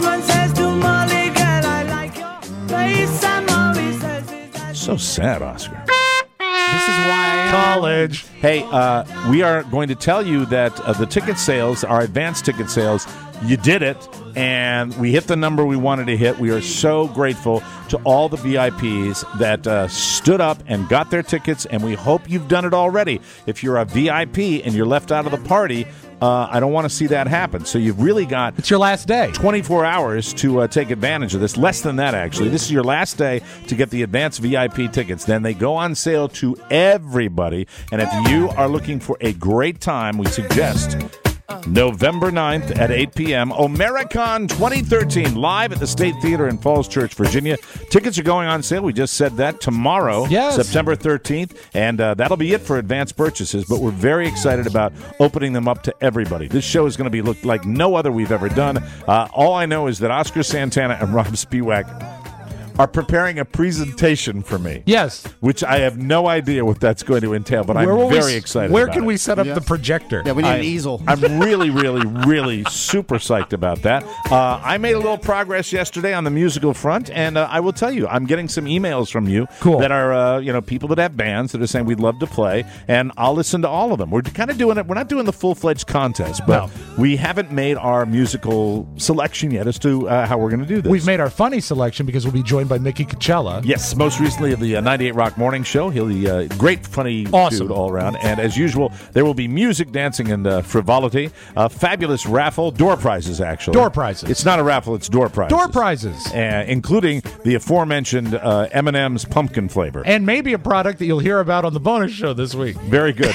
So sad, Oscar. This is why College. Hey, we are going to tell you that the ticket sales, our advanced ticket sales, you did it, and we hit the number we wanted to hit. We are so grateful to all the VIPs that stood up and got their tickets, and we hope you've done it already. If you're a VIP and you're left out of the party, I don't want to see that happen. So you've really got... It's your last day. 24 hours to take advantage of this. Less than that, actually. This is your last day to get the advanced VIP tickets. Then they go on sale to everybody. And if you are looking for a great time, we suggest... November 9th at 8 p.m. Omericon 2013, live at the State Theater in Falls Church, Virginia. Tickets are going on sale. We just said that tomorrow, September 13th. And that'll be it for advanced purchases. But we're very excited about opening them up to everybody. This show is going to be look like no other we've ever done. All I know is that Oscar Santana and Rob Spiewak are preparing a presentation for me. Yes. Which I have no idea what that's going to entail, but I'm very excited Where about can it. we set up the projector? Yeah, we need an easel. I'm really, really, really super psyched about that. I made a little progress yesterday on the musical front, and I will tell you, I'm getting some emails from you that are, people that have bands that are saying we'd love to play, and I'll listen to all of them. We're kind of doing it. We're not doing the full-fledged contest, but we haven't made our musical selection yet as to how we're going to do this. We've made our funny selection because we'll be joined by Mickey Coachella. Yes, most recently of the 98 Rock Morning Show. He'll be a great, funny dude all around. And as usual, there will be music, dancing, and frivolity. A fabulous raffle. Door prizes, actually. Door prizes. It's not a raffle, it's door prizes. Door prizes. Including the aforementioned M&M's pumpkin flavor. And maybe a product that you'll hear about on the bonus show this week. Very good.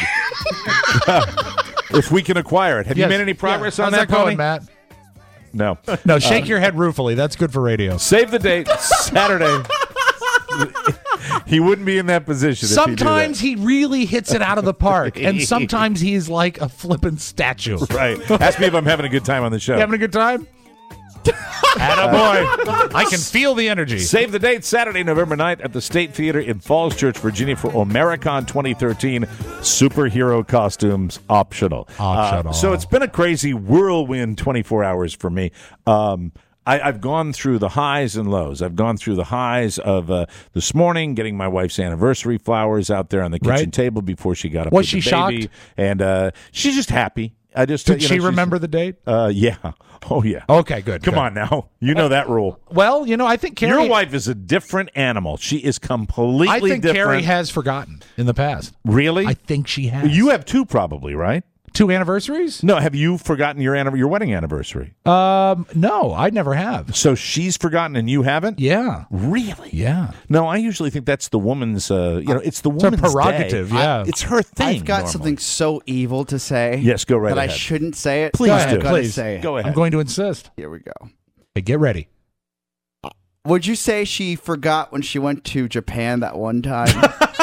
If we can acquire it. Have you made any progress on How's that, going, Pony? Matt? No. No, shake your head ruefully. That's good for radio. Save the date, Saturday. He wouldn't be in that position. Sometimes he really hits it out of the park, and sometimes he's like a flippin' statue. Right. Ask me if I'm having a good time on the show. You having a good time? Attaboy. I can feel the energy. Save the date, Saturday, November 9th at the State Theater in Falls Church, Virginia for Omericon 2013. Superhero costumes optional. So it's been a crazy whirlwind 24 hours for me. I've gone through the highs and lows. I've gone through the highs of this morning, getting my wife's anniversary flowers out there on the kitchen table before she got up with the baby. Shocked? And she's just happy. Did she remember the date? Yeah. Oh, yeah. Okay, good. Come on now. You know that rule. Well, I think Carrie... Your wife is a different animal. She is completely different. I think Carrie has forgotten in the past. Really? I think she has. You have two probably, right? 2 anniversaries? No, have you forgotten your wedding anniversary? No, I never have. So she's forgotten and you haven't? Yeah. Really? Yeah. No, I usually think that's the woman's, it's the woman's prerogative, day. yeah. It's her thing. I've got normally. something so evil to say. Yes, go right that ahead. I shouldn't say it. Please but do. I've gotta Please. say it. Go ahead. I'm going to insist. Here we go. Hey, get ready. Would you say she forgot when she went to Japan that one time?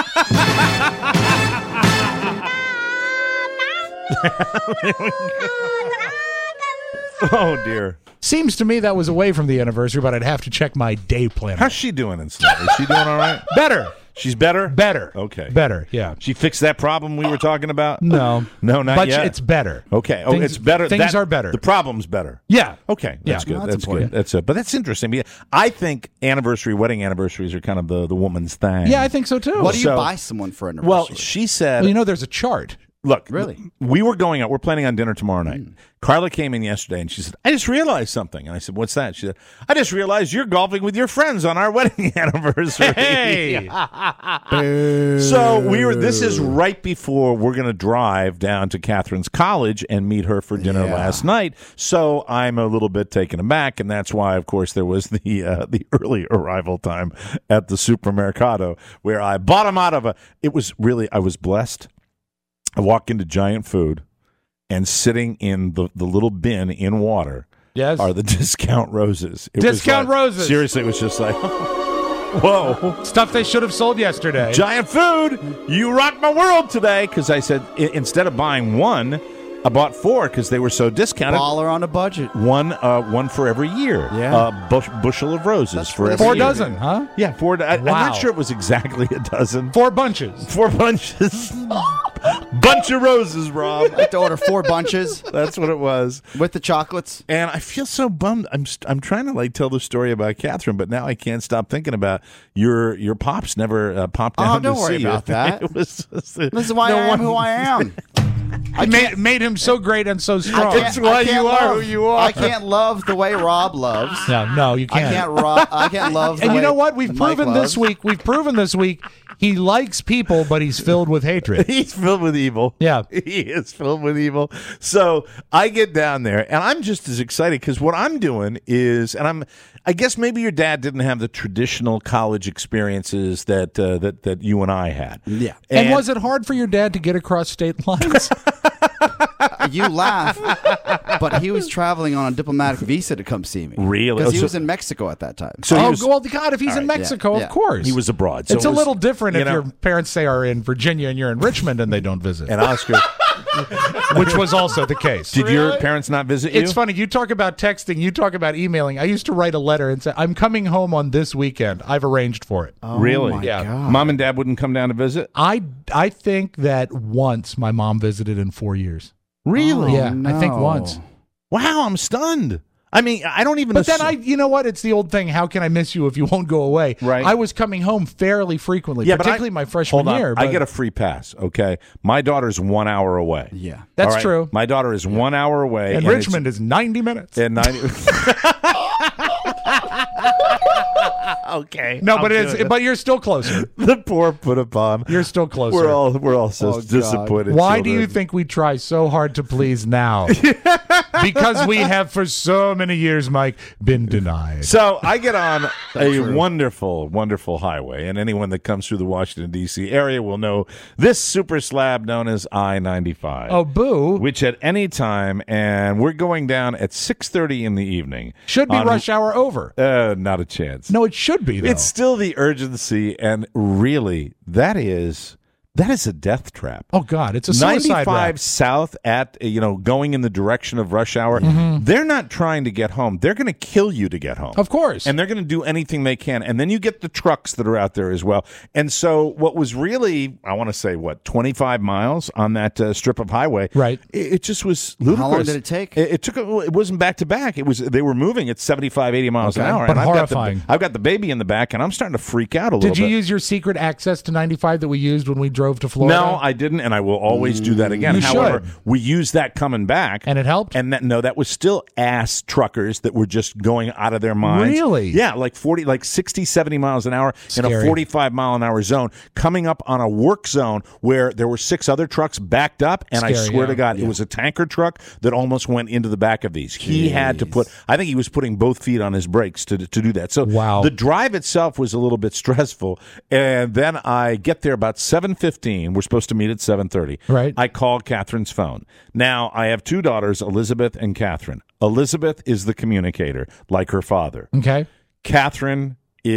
Oh, dear. Seems to me that was away from the anniversary, but I'd have to check my day planner. How's she doing in Snow? Is she doing all right? Better. She's better? Better. Okay. Better, yeah. She fixed that problem we were talking about? No. No, not yet? But it's better. Okay. Oh, Things- it's better. things are better. The problem's better. Yeah. Okay. That's Yeah. good. No, that's that's good. important. That's but that's interesting. I think wedding anniversaries are kind of the woman's thing. Yeah, I think so too. What do you So- buy someone for an anniversary? Well, she said... Well, there's a chart. Look, Really? we were going out. We're planning on dinner tomorrow night. Carla came in yesterday, and she said, I just realized something. And I said, what's that? She said, I just realized you're golfing with your friends on our wedding anniversary. Hey! So this is right before we're going to drive down to Catherine's college and meet her for dinner last night. So I'm a little bit taken aback, and that's why, of course, there was the early arrival time at the supermercado where I bought them out of I was blessed. I walk into Giant Food, and sitting in the little bin in water are the discount roses. Roses. Seriously, it was just like, whoa. Stuff they should have sold yesterday. Giant Food, you rock my world today. Because I said, instead of buying one, I bought 4 because they were so discounted. Baller on a budget. One for every year. Yeah. Bushel of roses for every 4 year. dozen, huh? Yeah, 4. I'm Wow. not sure it was exactly a dozen. 4 bunches. 4 bunches. Bunch of roses, Rob. I had to order 4 bunches. That's what it was. With the chocolates. And I feel so bummed. I'm trying to tell the story about Catherine, but now I can't stop thinking about your pops never popped down to see you. Don't worry about that. This is why I am who I am. I made him so great and so strong. That's why you are who you are. I can't love the way Rob loves. No, you can't. I can't love the And way you know what? We've Mike proven loves. this week he likes people, but he's filled with hatred. He's filled with evil. Yeah. He is filled with evil. So I get down there, and I'm just as excited because what I'm doing is, and I guess maybe your dad didn't have the traditional college experiences that you and I had. Yeah. And was it hard for your dad to get across state lines? You laugh, but he was traveling on a diplomatic visa to come see me. Really? Because he was in Mexico at that time. Well, God, if he's in Mexico, yeah. of course. He was abroad. So it's a little different if your parents say are in Virginia and you're in Richmond and they don't visit. And Oscar... Which was also the case. Did your parents not visit you? It's funny. You talk about texting. You talk about emailing. I used to write a letter and say, I'm coming home on this weekend. I've arranged for it. Oh, really? my Yeah. God. Mom and Dad wouldn't come down to visit? I think that once my mom visited in 4 years. Really? Yeah, I think once. Wow, I'm stunned. I mean, I don't even... But then you know what? It's the old thing. How can I miss you if you won't go away? Right. I was coming home fairly frequently, particularly my freshman year. I get a free pass, okay? My daughter's 1 hour away. Yeah. That's All right? true. My daughter is 1 hour away. And Richmond is 90 minutes. And 90... Okay. No, but you're still closer. The poor put upon. You're still closer. We're all so disappointed. Why do you think we try so hard to please now? Because we have for so many years, Mike, been denied. So I get on a wonderful, wonderful highway, and anyone that comes through the Washington, D.C. area will know this super slab known as I-95. Oh, boo. Which at any time, and we're going down at 6:30 in the evening. Should be rush hour over. Not a chance. No, it should be, though. It's still the urgency, and really, that is a death trap. Oh, God, it's a suicide 95 rap. south at, going in the direction of rush hour. Mm-hmm. They're not trying to get home. They're going to kill you to get home. Of course. And they're going to do anything they can. And then you get the trucks that are out there as well. And so what was really, I want to say, 25 miles on that strip of highway. Right. It just was ludicrous. How long did it take? It wasn't back to back. They were moving at 75, 80 miles an hour. But and horrifying. I've got the baby in the back, and I'm starting to freak out a little bit. Did you use your secret access to 95 that we used when we drove to Florida? No, I didn't, and I will always do that again. You However, should. we used that coming back. And it helped? And that was still ass truckers that were just going out of their minds. Really? Yeah, like 60, 70 miles an hour in a 45-mile-an-hour zone, coming up on a work zone where there were 6 other trucks backed up, and I swear to God, it was a tanker truck that almost went into the back of these. He had to I think he was putting both feet on his brakes to do that. So the drive itself was a little bit stressful, and then I get there about 7:15. We're supposed to meet at 7:30. Right. I called Catherine's phone. Now, I have 2 daughters, Elizabeth and Catherine. Elizabeth is the communicator, like her father. Okay. Catherine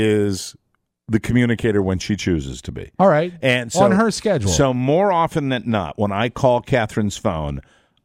is the communicator when she chooses to be. All right. And so, on her schedule. So more often than not, when I call Catherine's phone,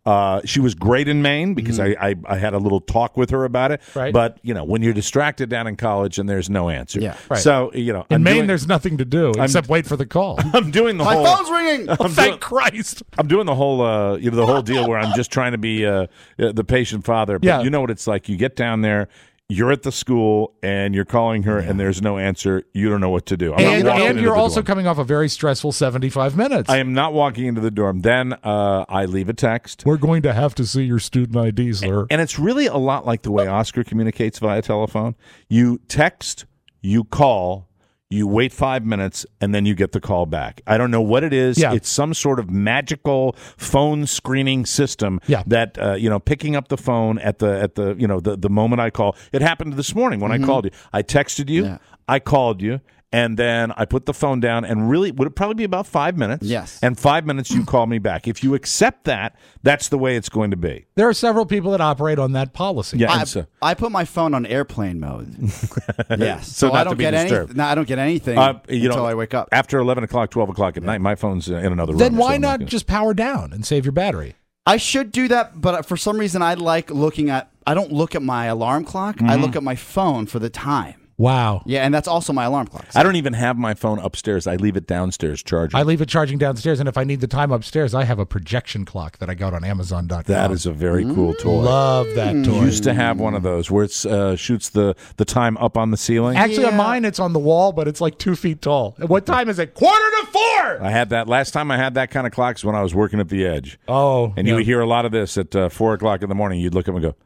she was great in Maine because I had a little talk with her about it. Right. But, when you're distracted down in college and there's no answer. Yeah. Right. So, in Maine, there's nothing to do except wait for the call. I'm doing the whole... My phone's ringing! Thank Christ. I'm doing the whole, the whole deal where I'm just trying to be the patient father. But you know what it's like. You get down there. you're at the school and you're calling her and there's no answer, you don't know what to do. And you're also coming off a very stressful 75 minutes. I am not walking into the dorm. Then I leave a text. We're going to have to see your student ID, sir. And it's really a lot like the way Oscar communicates via telephone. You text, you call, you wait 5 minutes, and then you get the call back. I don't know what it is. Yeah. It's some sort of magical phone screening system that picking up the phone at the moment I call. It happened this morning when I called you. I texted you. I called you. And then I put the phone down, and really, would it probably be about 5 minutes? Yes. And 5 minutes, you call me back. If you accept that, that's the way it's going to be. There are several people that operate on that policy. Yeah, I put my phone on airplane mode. Yes. So I not don't to be get disturbed. I don't get anything until I wake up. After 11 o'clock, 12 o'clock at night, my phone's in another room. Then why not just power down and save your battery? I should do that, but for some reason I like looking at. I don't look at my alarm clock. I look at my phone for the time. Wow. Yeah, and that's also my alarm clock. I don't even have my phone upstairs. I leave it downstairs charging. I leave it charging downstairs, and if I need the time upstairs, I have a projection clock that I got on Amazon.com. That is a very cool toy. Love that toy. Used to have one of those where it shoots the time up on the ceiling. Actually, on mine, it's on the wall, but it's like 2 feet tall. What time is it? 3:45! I had that. Last time I had that kind of clock is when I was working at the Edge. Oh. And you would hear a lot of this at 4 o'clock in the morning. You'd look up and go,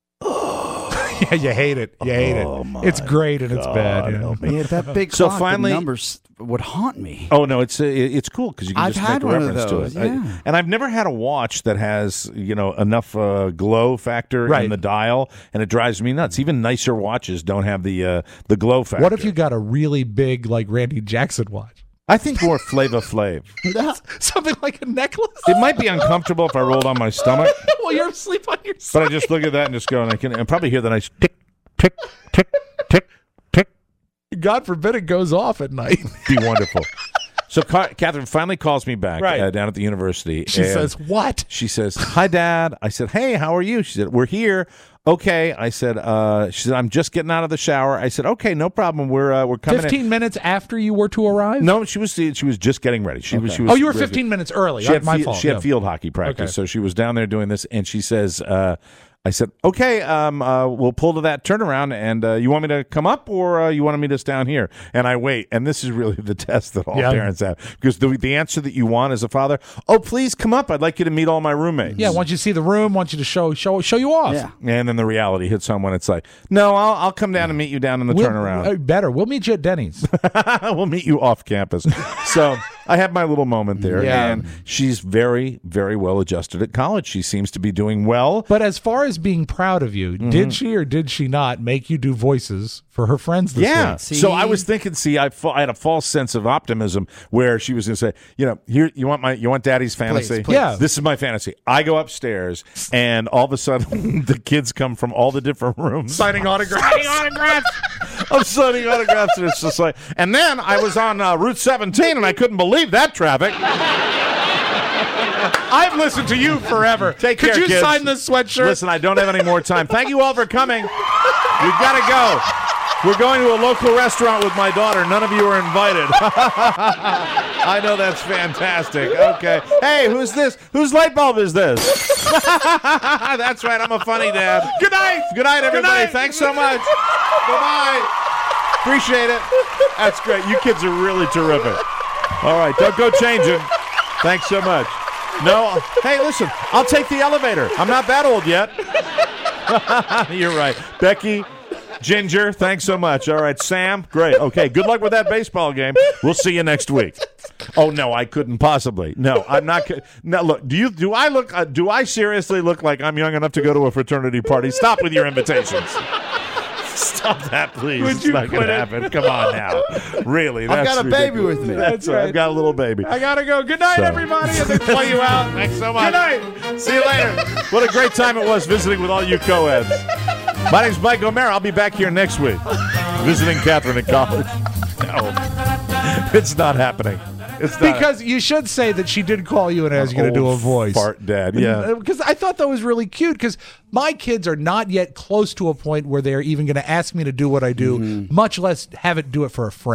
yeah, you hate it. You hate it. It's great and it's bad. Yeah, that big So clock, finally, the numbers would haunt me. Oh no, it's cool because you can just make a reference to it. Yeah. And I've never had a watch that has enough glow factor in the dial, and it drives me nuts. Even nicer watches don't have the glow factor. What if you got a really big like Randy Jackson watch? I think more Flava Flav. Something like a necklace. It might be uncomfortable if I rolled on my stomach. Well, you're asleep on your side. But I just look at that and just go, and I can probably hear the nice tick, tick, tick, tick, tick. God forbid it goes off at night. Be wonderful. So Catherine finally calls me back down at the university. She says, what? She says, hi, Dad. I said, hey, how are you? She said, we're here. Okay. I said, she said, I'm just getting out of the shower. I said, okay, no problem. We're coming 15 minutes after you were to arrive? No, she was just getting ready. She was. Oh, you were 15 minutes early. My fault. She had Yeah. field hockey practice, so she was down there doing this, and she says, I said, okay, we'll pull to that turnaround, and you want me to come up, or you want me to down here? And I wait, and this is really the test that all parents have, because the answer that you want as a father, oh, please come up. I'd like you to meet all my roommates. Yeah, want you to see the room, want you to show you off. Yeah. And then the reality hits home when it's like, no, I'll come down and meet you down in the turnaround. Better. We'll meet you at Denny's. We'll meet you off campus. So I had my little moment there, Yeah. and she's very, very well adjusted at college. She seems to be doing well. But as far as being proud of you, did she or did she not make you do voices for her friends this week? So I was thinking, I had a false sense of optimism where she was going to say, here, you want Daddy's fantasy? Please. Yeah. This is my fantasy. I go upstairs, and all of a sudden, the kids come from all the different rooms. Signing autographs. I'm signing autographs, and it's just like, and then I was on Route 17, and I couldn't believe that traffic. I've listened to you forever. Take care, Could you kids. sign this sweatshirt? Listen, I don't have any more time. Thank you all for coming. We've got to go. We're going to a local restaurant with my daughter. None of you are invited. I know that's fantastic. Okay. Hey, who's this? Whose light bulb is this? That's right. I'm a funny dad. Good night. Good night, everybody. Good night. Thanks so much. Bye-bye. Appreciate it. That's great. You kids are really terrific. All right. Don't go changing. Thanks so much. No. Hey, listen. I'll take the elevator. I'm not that old yet. You're right. Becky, Ginger, thanks so much. All right, Sam, great. Okay, good luck with that baseball game. We'll see you next week. Oh no, I couldn't possibly. No, I'm not. No, look. Do I seriously look like I'm young enough to go to a fraternity party? Stop with your invitations. Stop that, please. Would it's you not going quit to it? happen. Come on now. Really, I've that's got a baby ridiculous. with me. That's right. I've got a little baby. I gotta go. Good night, everybody. And then play you out. Thanks so much. Good night. See you later. What a great time it was visiting with all you co-eds. My name's Mike O'Mara. I'll be back here next week visiting Catherine at college. No, it's not happening. It's not. Because you should say that she did call you and ask you to do a voice. Fart dad, yeah. Because I thought that was really cute, because my kids are not yet close to a point where they're even going to ask me to do what I do, much less have it do it for a friend.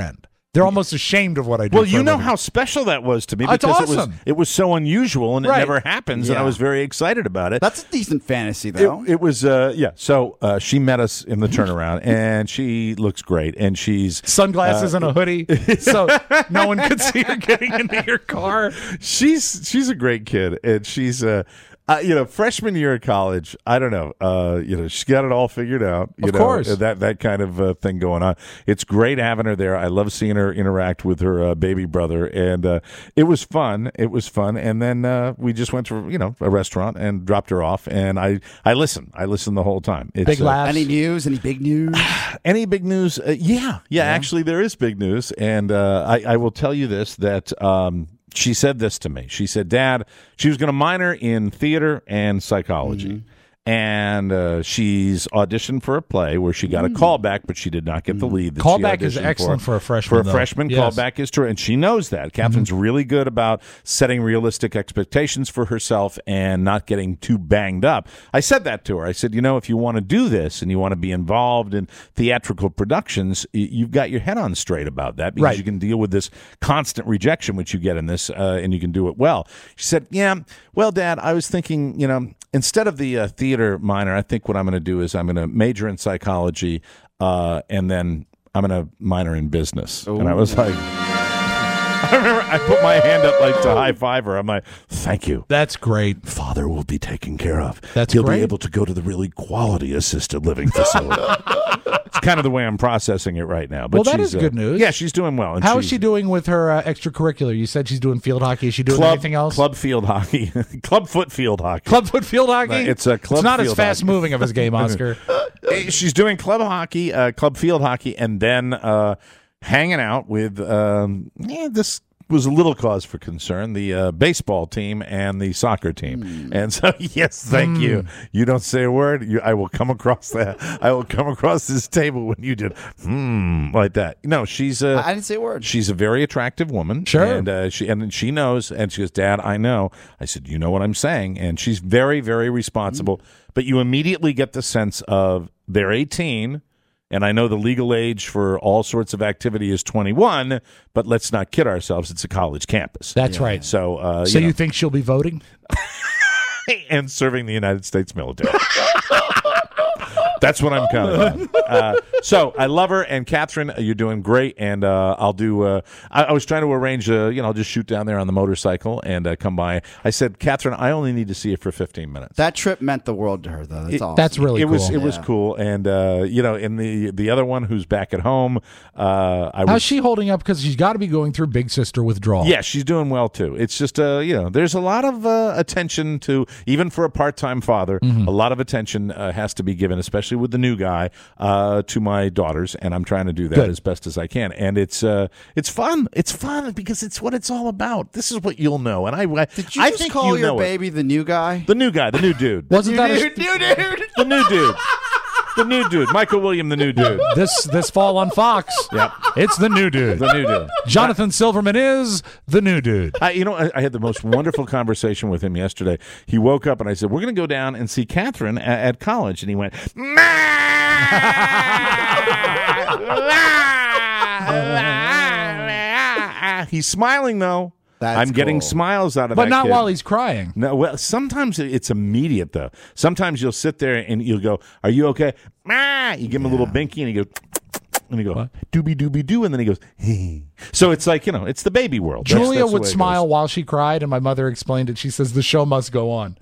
They're almost ashamed of what I do. Well, for you a know living. how special that was to me It's because awesome. it was so unusual and it Right. never happens, and I Yeah. was very excited about it. That's a decent fantasy, though. It was, yeah. So she met us in the turnaround, and she looks great, and she's sunglasses and a hoodie, so no one could see her getting into your car. She's a great kid, and she's freshman year of college. I don't know, she's got it all figured out. Of course. that kind of thing going on. It's great having her there. I love seeing her interact with her baby brother, and it was fun. And then we just went to a restaurant and dropped her off, and I listened the whole time. It's, Big laughs. Any news? Any big news? Any big news? Yeah. Actually, there is big news, and I will tell you this that. She said this to me. She said, Dad, she was going to minor in theater and psychology. And she's auditioned for a play where she got a callback, but she did not get the lead. That Callback she is auditioned excellent for a freshman, For a though. freshman, Yes. callback is true. And she knows that. Catherine's really good about setting realistic expectations for herself and not getting too banged up. I said that to her. I said, if you want to do this and you want to be involved in theatrical productions, you've got your head on straight about that because Right. you can deal with this constant rejection which you get in this, and you can do it well. She said, well, Dad, I was thinking, instead of the theater minor, I think what I'm going to do is I'm going to major in psychology, and then I'm going to minor in business. And I was like, I remember I put my hand up like to high five her. I'm like, thank you. That's great. Father will be taken care of. That's He'll great. be able to go to the really quality assisted living facility. It's kind of the way I'm processing it right now. But Well, that she's, is good news. Yeah, she's doing well. And How is she's- she doing with her extracurricular? You said she's doing field hockey. Is she doing anything else? Club field hockey. Clubfoot field hockey. Clubfoot field hockey? It's a club It's not as field fast hockey. moving of his game, Oscar. She's doing club hockey, club field hockey, and then hanging out with this was a little cause for concern, the baseball team and the soccer team. And so, yes, thank you. You don't say a word. I will come across that. I will come across this table when you did like that. No, she's a. I didn't say a word. She's a very attractive woman. Sure. And she knows, and she goes, Dad, I know. I said, you know what I'm saying. And she's very, very responsible. But you immediately get the sense of they're 18, and I know the legal age for all sorts of activity is 21, but let's not kid ourselves. It's a college campus. That's right. So, So you think she'll be voting? and serving the United States military. That's what I'm counting on. So I love her, and Catherine, you're doing great. And I'll do. I was trying to arrange. I'll just shoot down there on the motorcycle and come by. I said, Catherine, I only need to see you for 15 minutes. That trip meant the world to her, though. That's awesome. That's really cool. It was cool, and in the other one who's back at home, How's she holding up? Because she's got to be going through big sister withdrawal. Yeah, she's doing well too. It's just there's a lot of attention to, even for a part-time father, a lot of attention has to be given, especially with the new guy, to my daughters, and I'm trying to do that Good. as best as I can. And it's fun. It's fun because it's what it's all about. This is what you'll know. And Did you I just think call you your know baby the new guy? the new guy, the new dude, Wasn't that the new dude, the new dude, Michael William, the new dude. this fall on Fox? Yep, It's the new dude. the new dude. Jonathan Silverman is the new dude. I had the most wonderful conversation with him yesterday. He woke up and I said, we're going to go down and see Catherine at college. And he went, he's smiling though. That's I'm getting cool. smiles out of But that not kid. while he's crying. No, well, sometimes it's immediate though. Sometimes you'll sit there and you'll go, "Are you okay?" You give him a little binky, and he goes, and he goes, "Doobie doobie doo," and then he goes, "Hey." So it's like it's the baby world. Julia That's the would way it smile goes. while she cried, and my mother explained it. She says the show must go on.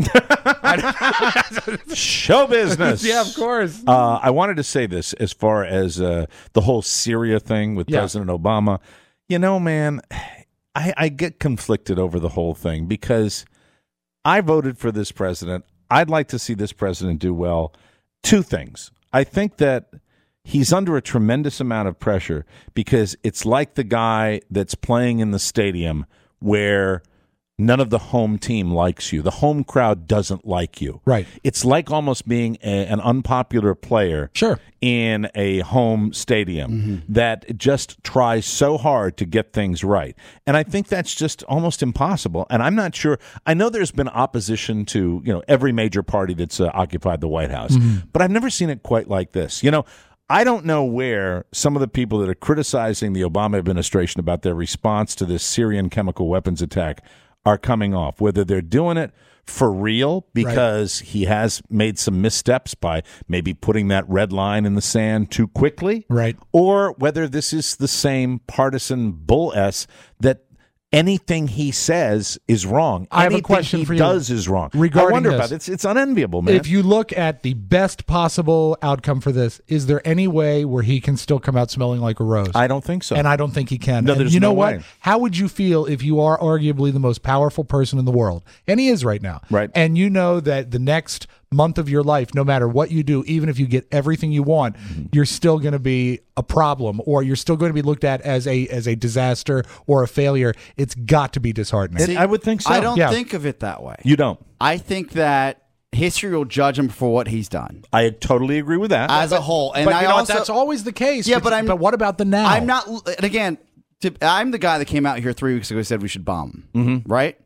Show business. Yeah, of course. I wanted to say this as far as the whole Syria thing with Yeah. President Obama. Man, I get conflicted over the whole thing because I voted for this president. I'd like to see this president do well. Two things. I think that he's under a tremendous amount of pressure because it's like the guy that's playing in the stadium where none of the home team likes you. The home crowd doesn't like you. Right. It's like almost being an unpopular player in a home stadium that just tries so hard to get things right. And I think that's just almost impossible. And I'm not sure. I know there's been opposition to, every major party that's occupied the White House, but I've never seen it quite like this. I don't know where some of the people that are criticizing the Obama administration about their response to this Syrian chemical weapons attack are coming off, whether they're doing it for real because he has made some missteps by maybe putting that red line in the sand too quickly, or whether this is the same partisan bull S that anything he says is wrong. I have a question for you. Anything he does is wrong. Regarding I wonder this, about it. It's unenviable, man. If you look at the best possible outcome for this, is there any way where he can still come out smelling like a rose? I don't think so. And I don't think he can. No, and there's you know no what? way. How would you feel if you are arguably the most powerful person in the world? And he is right now. Right. And you know that the next month of your life, no matter what you do, even if you get everything you want, you're still going to be a problem, or you're still going to be looked at as a disaster or a failure. It's got to be disheartening. See, I would think so. I don't think of it that way. You don't. I think that history will judge him for what he's done I totally agree with that. as a whole. And but I you know also, what? That's always the case. Yeah, but what about the now? I'm not. And again, I'm the guy that came out here 3 weeks ago and said we should bomb, right?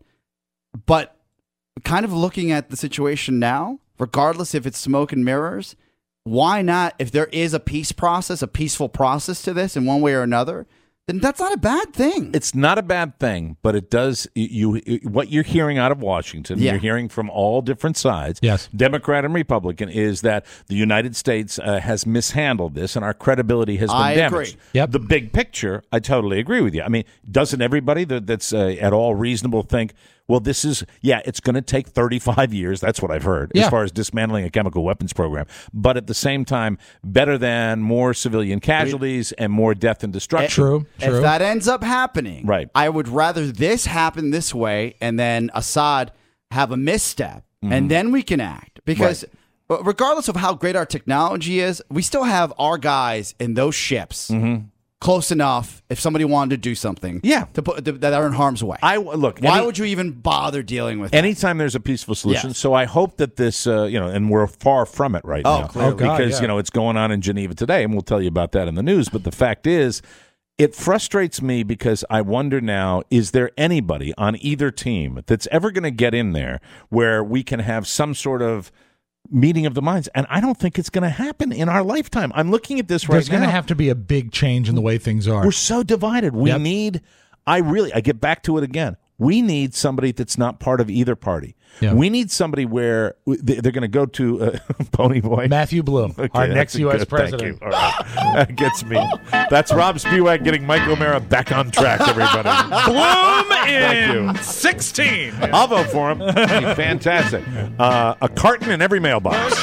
But kind of looking at the situation now, regardless if it's smoke and mirrors, why not? If there is a peace process, a peaceful process to this in one way or another, then that's not a bad thing. It's not a bad thing, but it does. What you're hearing out of Washington, you're hearing from all different sides, Democrat and Republican, is that the United States has mishandled this and our credibility has been damaged. Yep. The big picture, I totally agree with you. I mean, doesn't everybody that's at all reasonable think, well, this is, it's going to take 35 years. That's what I've heard as far as dismantling a chemical weapons program. But at the same time, better than more civilian casualties and more death and destruction. True. If that ends up happening, right, I would rather this happen this way and then Assad have a misstep and then we can act. Because regardless of how great our technology is, we still have our guys in those ships. Close enough if somebody wanted to do something to put that are in harm's way. Why would you even bother dealing with anytime there's a peaceful solution? Yes. So I hope that this and we're far from it right now. Clearly. Because it's going on in Geneva today, and we'll tell you about that in the news. But the fact is, it frustrates me because I wonder now, is there anybody on either team that's ever going to get in there where we can have some sort of meeting of the minds? And I don't think it's going to happen in our lifetime. I'm looking at this right now. There's going to have to be a big change in the way things are. We're so divided. We need, I get back to it again. We need somebody that's not part of either party. Yeah. We need somebody where they're going to go to Pony Boy. Matthew Bloom, our next U.S. president. Thank you. All right. That gets me. That's Rob Spiewak getting Mike O'Mara back on track, everybody. Bloom in 16. I'll vote for him. He'd be fantastic. A carton in every mailbox.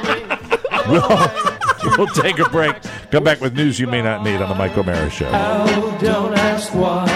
We'll take a break. Come back with news you may not need on the Mike O'Mara Show. Oh, don't ask why.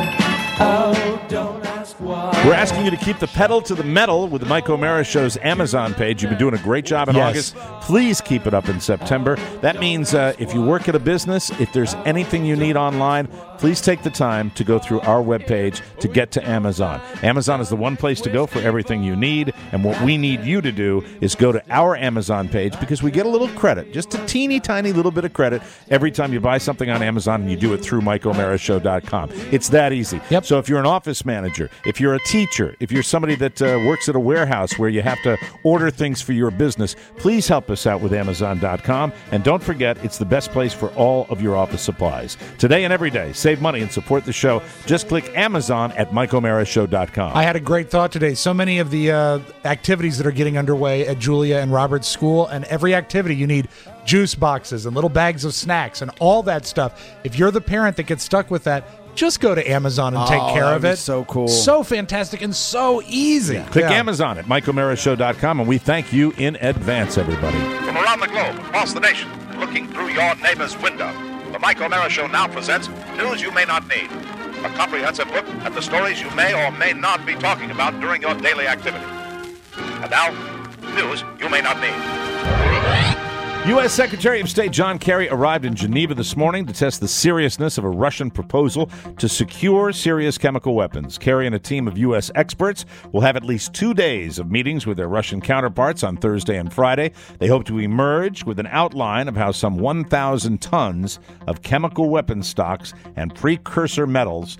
Oh, don't ask why. We're asking you to keep the pedal to the metal with the Mike O'Mara Show's Amazon page. You've been doing a great job in August. Please keep it up in September. That means if you work at a business, if there's anything you need online, please take the time to go through our webpage to get to Amazon. Amazon is the one place to go for everything you need, and what we need you to do is go to our Amazon page because we get a little credit, just a teeny tiny little bit of credit every time you buy something on Amazon and you do it through MikeO'MaraShow.com. It's that easy. So if you're an office manager, if you're a teacher, if you're somebody that works at a warehouse where you have to order things for your business, please help us out with Amazon.com. And don't forget, it's the best place for all of your office supplies. Today and every day, save money and support the show. Just click Amazon at MikeO'MaraShow.com. I had a great thought today. So many of the activities that are getting underway at Julia and Robert's school, and every activity you need juice boxes and little bags of snacks and all that stuff. If you're the parent that gets stuck with that, just go to Amazon and take care of it. So cool. So fantastic and so easy. Click Amazon at MikeO'MaraShow.com, and we thank you in advance, everybody. From around the globe, across the nation, looking through your neighbor's window, the Mike O'Mara Show now presents News You May Not Need, a comprehensive look at the stories you may or may not be talking about during your daily activity. And now, News You May Not Need. U.S. Secretary of State John Kerry arrived in Geneva this morning to test the seriousness of a Russian proposal to secure serious chemical weapons. Kerry and a team of U.S. experts will have at least 2 days of meetings with their Russian counterparts on Thursday and Friday. They hope to emerge with an outline of how some 1,000 tons of chemical weapons stocks and precursor materials,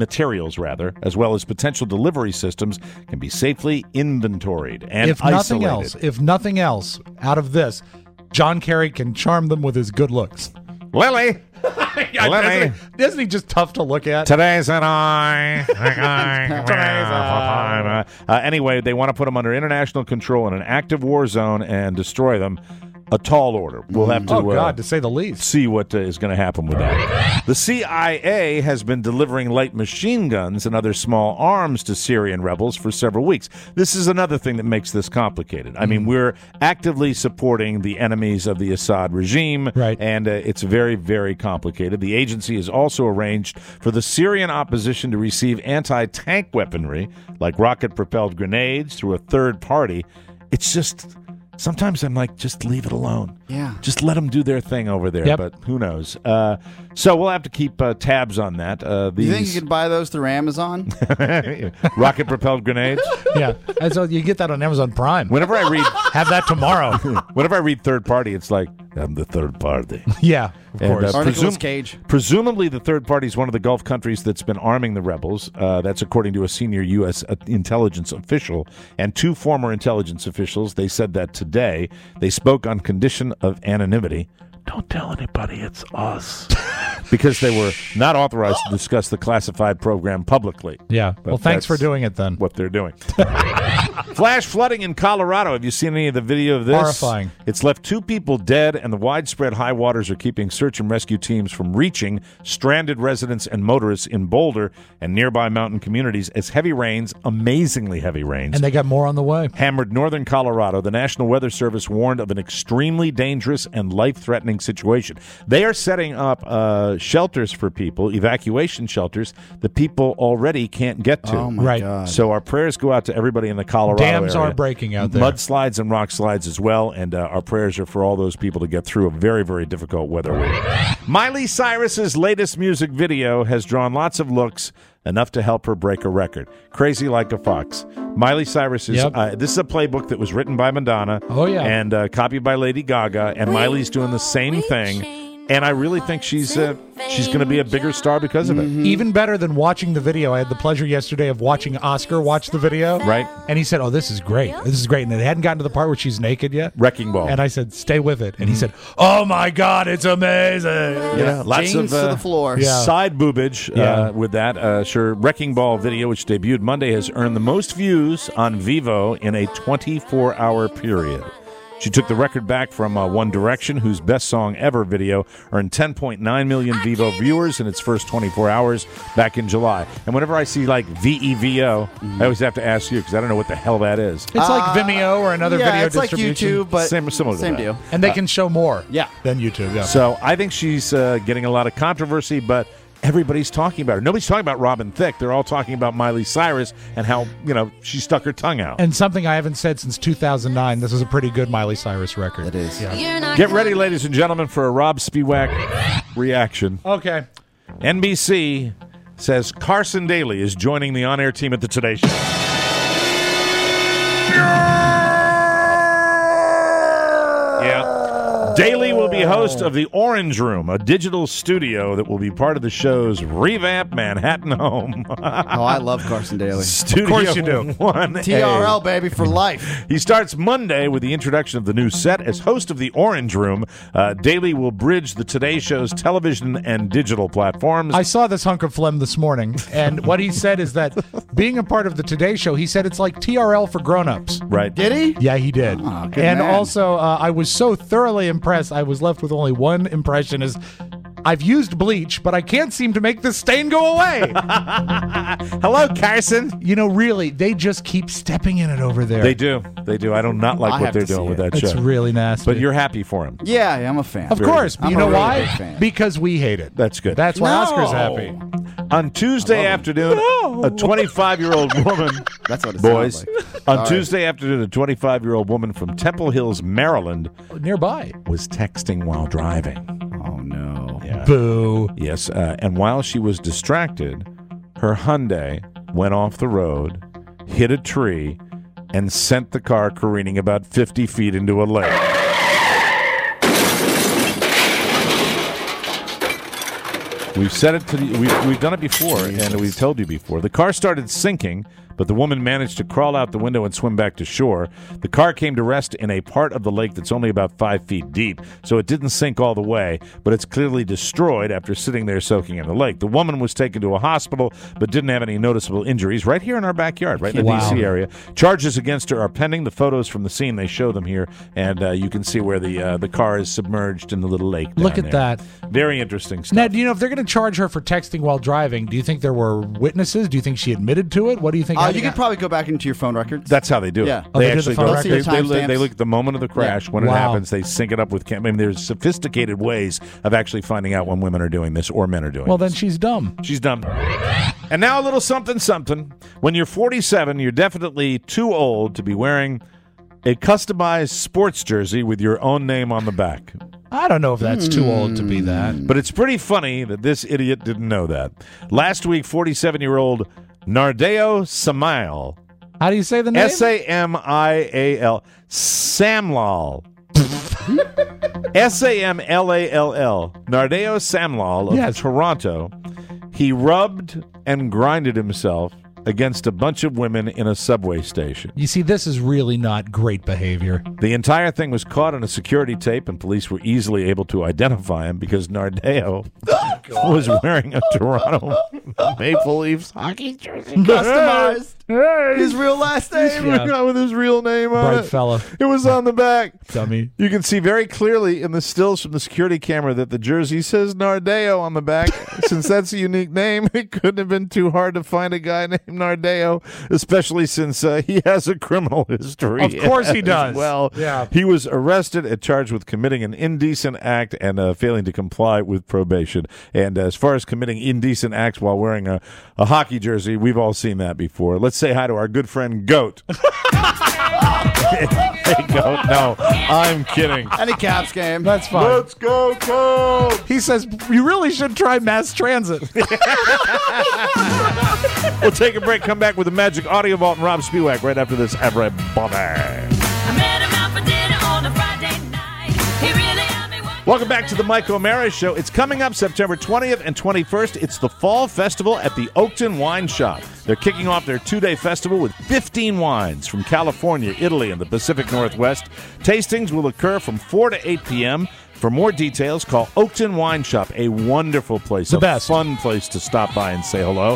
as well as potential delivery systems, can be safely inventoried and isolated. If nothing else, out of this, John Kerry can charm them with his good looks. Lily. Lily. Isn't he just tough to look at? Today's an eye. Anyway, they want to put them under international control in an active war zone and destroy them. A tall order. We'll have to, to say the least, see what is going to happen with that. The CIA has been delivering light machine guns and other small arms to Syrian rebels for several weeks. This is another thing that makes this complicated. I mean, we're actively supporting the enemies of the Assad regime, right? And it's very, very complicated. The agency has also arranged for the Syrian opposition to receive anti-tank weaponry, like rocket-propelled grenades, through a third party. It's just... Sometimes I'm like, just leave it alone. Yeah. Just let them do their thing over there. Yep. But who knows? So we'll have to keep tabs on that. Do you think you can buy those through Amazon? Rocket-propelled grenades? Yeah. And so you get that on Amazon Prime. Whenever I read... Have that tomorrow. Whenever I read third party, it's like, I'm the third party. Yeah, of course. Or Nicolas Cage. Presumably the third party is one of the Gulf countries that's been arming the rebels. That's according to a senior U.S. intelligence official and two former intelligence officials. They said that today. They spoke on condition of anonymity. Don't tell anybody it's us. Because they were not authorized to discuss the classified program publicly. Yeah. But Well, thanks for that's doing it then. what they're doing. Flash flooding in Colorado. Have you seen any of the video of this? Horrifying. It's left 2 people dead, and the widespread high waters are keeping search and rescue teams from reaching stranded residents and motorists in Boulder and nearby mountain communities as heavy rains, amazingly heavy rains, And they got more on the way. hammered northern Colorado. The National Weather Service warned of an extremely dangerous and life-threatening situation. They are setting up shelters for people, evacuation shelters, that people already can't get to. Oh, my Right. God. So our prayers go out to everybody in the Colorado Dams area. are breaking out there. Mudslides and rock slides as well, and our prayers are for all those people to get through a very, very difficult weather week. Miley Cyrus's latest music video has drawn lots of looks, enough to help her break a record. Crazy Like a Fox. Miley Cyrus is, Yep. this is a playbook that was written by Madonna Oh, yeah. and copied by Lady Gaga, and Miley's doing the same thing. And I really think she's going to be a bigger star because of it. Even better than watching the video. I had the pleasure yesterday of watching Oscar watch the video. Right. And he said, oh, this is great. This is great. And it hadn't gotten to the part where she's naked yet. Wrecking Ball. And I said, stay with it. And he said, oh, my God, it's amazing. Yeah, lots Jeans of to the floor. Yeah. side boobage with that. Sure, Wrecking Ball video, which debuted Monday, has earned the most views on Vivo in a 24-hour period. She took the record back from One Direction, whose Best Song Ever video earned 10.9 million Vivo viewers in its first 24 hours back in July. And whenever I see, like, VEVO, I always have to ask you because I don't know what the hell that is. It's like Vimeo or another video it's like distribution. YouTube, but Similar to same that. deal. And they can show more Yeah. than YouTube. Yeah. So I think she's getting a lot of controversy, but everybody's talking about her. Nobody's talking about Robin Thicke. They're all talking about Miley Cyrus and how, she stuck her tongue out. And something I haven't said since 2009, this is a pretty good Miley Cyrus record. It is. Yeah. Get ready, ladies and gentlemen, for a Rob Spiewak reaction. Okay. NBC says Carson Daly is joining the on-air team at the Today Show. Yeah. Daly will be host of the Orange Room, a digital studio that will be part of the show's revamped Manhattan home. Oh, I love Carson Daly. Studio Of course you do. 1A. TRL, baby, for life. He starts Monday with the introduction of the new set. As host of the Orange Room, Daly will bridge the Today Show's television and digital platforms. I saw this hunk of phlegm this morning, and what he said is that being a part of the Today Show, he said it's like TRL for grown-ups. Right. Did he? Yeah, he did. Oh, good and man. also, I was so thoroughly impressed, I was left with only one impression is, I've used bleach, but I can't seem to make the stain go away. Hello, Carson. Really, they just keep stepping in it over there. They do. I do not like I what have they're to doing see with it. that It's show. really nasty. But you're happy for him. Yeah, I'm a fan. Of course, but I'm you a know really why? big fan. Because we hate it. That's good. That's why No. Oscar's happy. On Tuesday afternoon, a 25-year-old woman, That's what it boys, sounds like. on All right. Tuesday afternoon, a 25-year-old woman from Temple Hills, Maryland, Nearby. was texting while driving. Oh, no. Yeah. Boo. Yes, and while she was distracted, her Hyundai went off the road, hit a tree, and sent the car careening about 50 feet into a lake. We've said it to we've done it before, and we've told you before. The car started sinking, but the woman managed to crawl out the window and swim back to shore. The car came to rest in a part of the lake that's only about 5 feet deep, so it didn't sink all the way, but it's clearly destroyed after sitting there soaking in the lake. The woman was taken to a hospital, but didn't have any noticeable injuries. Right here in our backyard, right in the D.C. area. Charges against her are pending. The photos from the scene, they show them here, and you can see where the car is submerged in the little lake. Look at that. Very interesting stuff. Now, do you know if they're going to charge her for texting while driving, do you think there were witnesses? Do you think she admitted to it? What do you think? You could probably go back into your phone records. That's how they do it. Yeah. Oh, They they do actually the phone go. records? They look at the moment of the crash when it Wow. happens. They sync it up with. I mean, there's sophisticated ways of actually finding out when women are doing this or men are doing. Well, this. then she's dumb. She's dumb. And now a little something, something. When you're 47, you're definitely too old to be wearing a customized sports jersey with your own name on the back. I don't know if that's too old to be that. But it's pretty funny that this idiot didn't know that. Last week, 47-year-old Nardeo Samail. How do you say the name? Samial. Samlal. Samlall. Nardeo Samlal of Toronto. He rubbed and grinded himself against a bunch of women in a subway station. You see, this is really not great behavior. The entire thing was caught on a security tape, and police were easily able to identify him because Nardeo was wearing a Toronto Maple Leafs hockey jersey. Customized. Hey. His real last name. Yeah. With his real name on Bright it. fella. It was on the back. Dummy. You can see very clearly in the stills from the security camera that the jersey says Nardeo on the back. Since that's a unique name, it couldn't have been too hard to find a guy named Nardeo, especially since he has a criminal history. Of course he does. Well, yeah. He was arrested and charged with committing an indecent act and failing to comply with probation. And as far as committing indecent acts while wearing a hockey jersey, we've all seen that before. Let's say hi to our good friend Goat. Hey, Goat. No, I'm kidding. Any Caps game. That's fine. Let's go, Goat. He says, you really should try mass transit. We'll take a break, come back with the Magic Audio Vault and Rob Spiewak right after this, everybody. Welcome back to the Mike O'Mara Show. It's coming up September 20th and 21st. It's the Fall Festival at the Oakton Wine Shop. They're kicking off their 2-day festival with 15 wines from California, Italy, and the Pacific Northwest. Tastings will occur from 4 to 8 p.m. For more details, call Oakton Wine Shop, a wonderful place, the best. Fun place to stop by and say hello.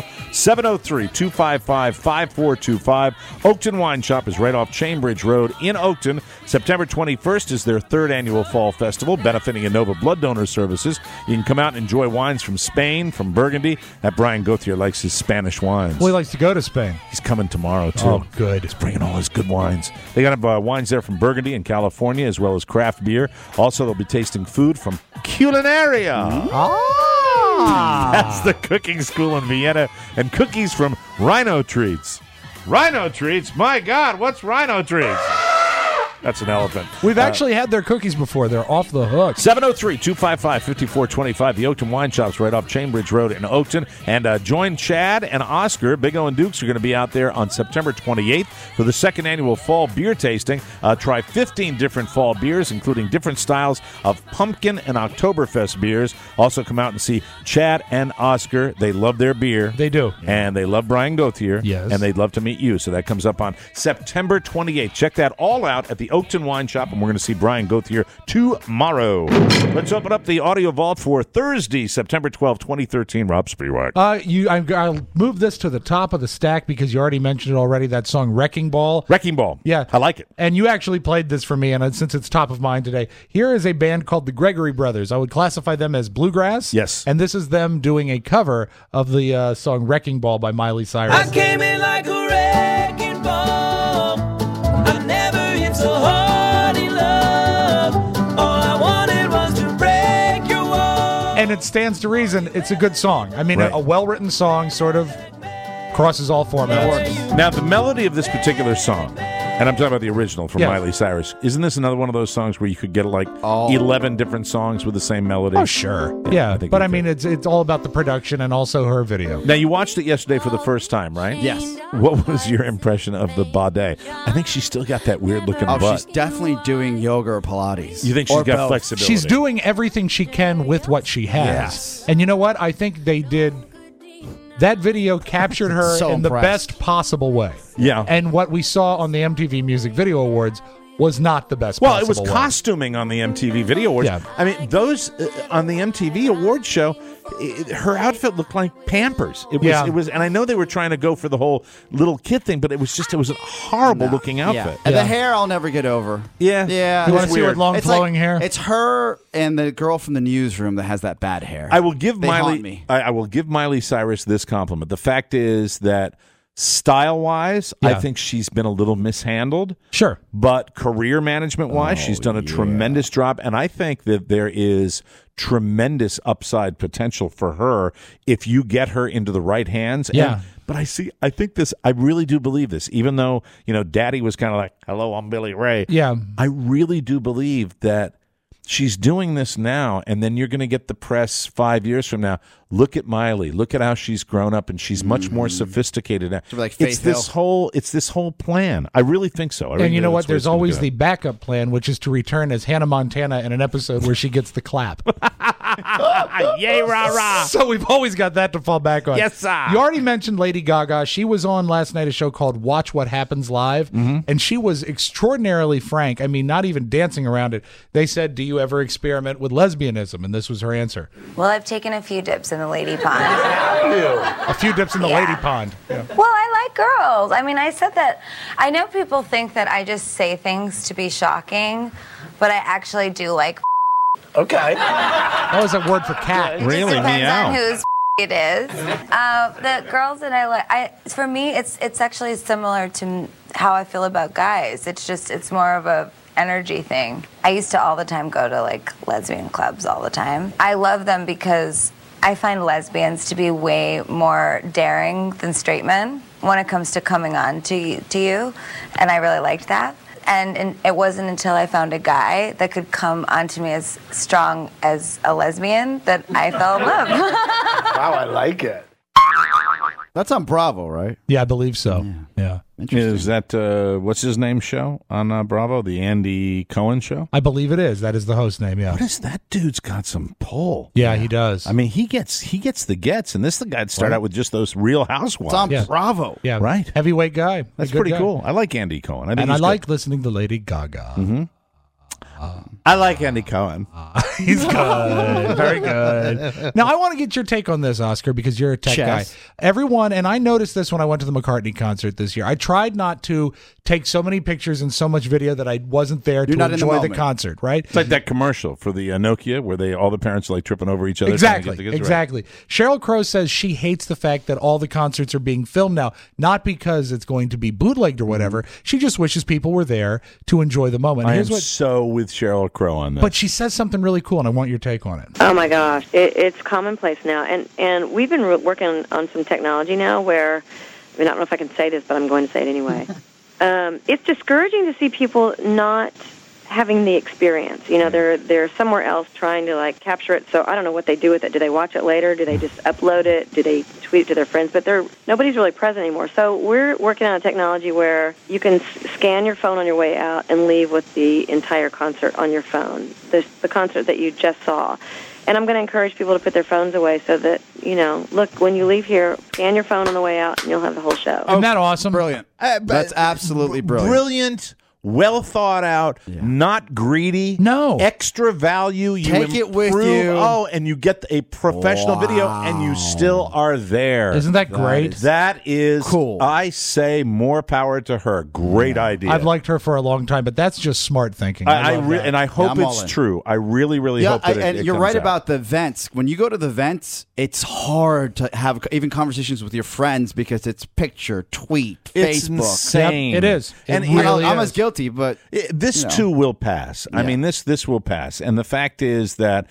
703-255-5425. Oakton Wine Shop is right off Chainbridge Road in Oakton. September 21st is their third annual Fall Festival, benefiting Innova Blood Donor Services. You can come out and enjoy wines from Spain, from Burgundy. That Brian Gauthier likes his Spanish wines. Well, he likes to go to Spain. He's coming tomorrow, too. Oh, good. He's bringing all his good wines. They got wines there from Burgundy and California, as well as craft beer. Also, they'll be tasting food from Culinaria. That's the cooking school in Vienna. And cookies from Rhino Treats. Rhino Treats? My God, what's Rhino Treats? That's an elephant. We've actually had their cookies before. They're off the hook. 703-255-5425. The Oakton Wine Shop's right off Chainbridge Road in Oakton. And join Chad and Oscar. Big O and Dukes are going to be out there on September 28th for the second annual fall beer tasting. Try 15 different fall beers, including different styles of pumpkin and Oktoberfest beers. Also come out and see Chad and Oscar. They love their beer. They do. And they love Brian Gauthier. Yes. And they'd love to meet you. So that comes up on September 28th. Check that all out at the Oakton Wine Shop, and we're going to see Brian Gauthier tomorrow. Let's open up the audio vault for Thursday, September 12, 2013. Rob Spiewak. I'll move this to the top of the stack because you already mentioned it already, that song Wrecking Ball. Wrecking Ball. Yeah. I like it. And you actually played this for me, and since it's top of mind today, here is a band called the Gregory Brothers. I would classify them as bluegrass. Yes. And this is them doing a cover of the song Wrecking Ball by Miley Cyrus. I came in like a wrecking ball. I never hit so hard. And it stands to reason it's a good song. I mean, Right. a well-written song sort of crosses all formats. Now, the melody of this particular song, and I'm talking about the original from Yeah. Miley Cyrus, isn't this another one of those songs where you could get like 11 different songs with the same melody? Oh, sure. Yeah, think but you I mean, it's all about the production and also her video. Now, you watched it yesterday for the first time, right? Yes. What was your impression of the Bade? I think she's still got that weird-looking Oh, butt. she's definitely doing yoga or Pilates. You think she's Or got both. flexibility? She's doing everything she can with what she has. Yes. And you know what? I think they did that video captured her So in the impressed. best possible way. Yeah. And what we saw on the MTV Music Video Awards was not the best Well, possible it was way. costuming on the MTV Video Awards. Yeah. I mean, those on the MTV Awards show, her outfit looked like Pampers. It was, Yeah. it was, and I know they were trying to go for the whole little kid thing, but it was a horrible looking outfit. And the hair I'll never get over. Yeah. Yeah. You want it's to see her weird. with long It's flowing like- hair? It's her and the girl from the newsroom that has that bad hair. I will give They haunt Miley. me. I will give Miley Cyrus this compliment. The fact is that style-wise, I Yeah. think she's been a little mishandled. Sure. But career management-wise, she's done a tremendous job, and I think that there is tremendous upside potential for her if you get her into the right hands. Yeah. But I really do believe this, even though, Daddy was kind of like, hello, I'm Billy Ray. Yeah. I really do believe that she's doing this now, and then you're going to get the press 5 years from now. Look at Miley. Look at how she's grown up, and she's much more sophisticated now. So like it's Faith this Hill. whole plan. I really think so. I really And you know think what? that's There's it's gonna always go. the backup plan, which is to return as Hannah Montana in an episode where she gets the clap. Yay, rah, rah. So we've always got that to fall back on. Yes, sir. You already mentioned Lady Gaga. She was on last night a show called Watch What Happens Live, and she was extraordinarily frank. I mean, not even dancing around it. They said, "Do you ever experiment with lesbianism?" And this was her answer. Well, I've taken a few dips in the lady pond. A few dips in the Yeah. lady pond. Yeah. Well, I like girls. I mean, I said that. I know people think that I just say things to be shocking, but I actually do like. Okay. That was a word for cat. Really? Depends Meow. on whose it is. The girls that I like, for me, it's actually similar to how I feel about guys. It's more of a energy thing. I used to all the time go to like lesbian clubs all the time. I love them because I find lesbians to be way more daring than straight men when it comes to coming on to you, and I really liked that. And it wasn't until I found a guy that could come onto me as strong as a lesbian that I fell in love. Wow, I like it. That's on Bravo, right? Yeah, I believe so. Yeah. Is that, what's his name show on Bravo? The Andy Cohen show? I believe it is. That is the host name, yeah. What is that dude's got some pull? Yeah, he does. I mean, he gets the gets, and this the guy that started out with just those Real Housewives. It's on Yeah. Bravo. Yeah, Right. Heavyweight guy. That's A good pretty guy. cool. I like Andy Cohen. I think And I he's like good. listening to Lady Gaga. Mm-hmm. I like Andy Cohen. He's good. Very good. Now, I want to get your take on this, Oscar, because you're a tech Chess. guy. Everyone, and I noticed this when I went to the McCartney concert this year. I tried not to take so many pictures and so much video that I wasn't there You're to not in the enjoy the moment. concert, right? It's like that commercial for the Nokia where all the parents are like tripping over each other. trying to get Exactly. the kids right. Exactly. Cheryl Crow says she hates the fact that all the concerts are being filmed now, not because it's going to be bootlegged or whatever. She just wishes people were there to enjoy the moment. I am Here's what, so with Cheryl Crow on this. but she says something really cool, and I want your take on it. Oh my gosh, it's commonplace now, and we've been working on some technology now where, I mean, I don't know if I can say this, but I'm going to say it anyway. It's discouraging to see people not having the experience. You know, they're somewhere else trying to like capture it. So I don't know what they do with it. Do they watch it later? Do they just upload it? Do they tweet it to their friends? But nobody's really present anymore. So we're working on a technology where you can scan your phone on your way out and leave with the entire concert on your phone, the concert that you just saw. And I'm going to encourage people to put their phones away so that, you know, look, when you leave here, scan your phone on the way out and you'll have the whole show. Isn't that awesome? Brilliant. That's absolutely brilliant. Brilliant. Well thought out, not greedy. No. Extra value. You Take it with improve- you. Oh, and you get a professional video, and you still are there. Isn't that great? That is cool. I say more power to her. Great idea. I've liked her for a long time, but that's just smart thinking. I love that. and I hope I'm all it's in. true. I really, really hope that and it you're comes right out. about the vents. When you go to the vents, it's hard to have even conversations with your friends because it's picture, tweet, It's Facebook. insane. Yep, it is. It And really I'm is. as guilty, but This you know. too will pass. I Yeah. mean, this will pass. And the fact is that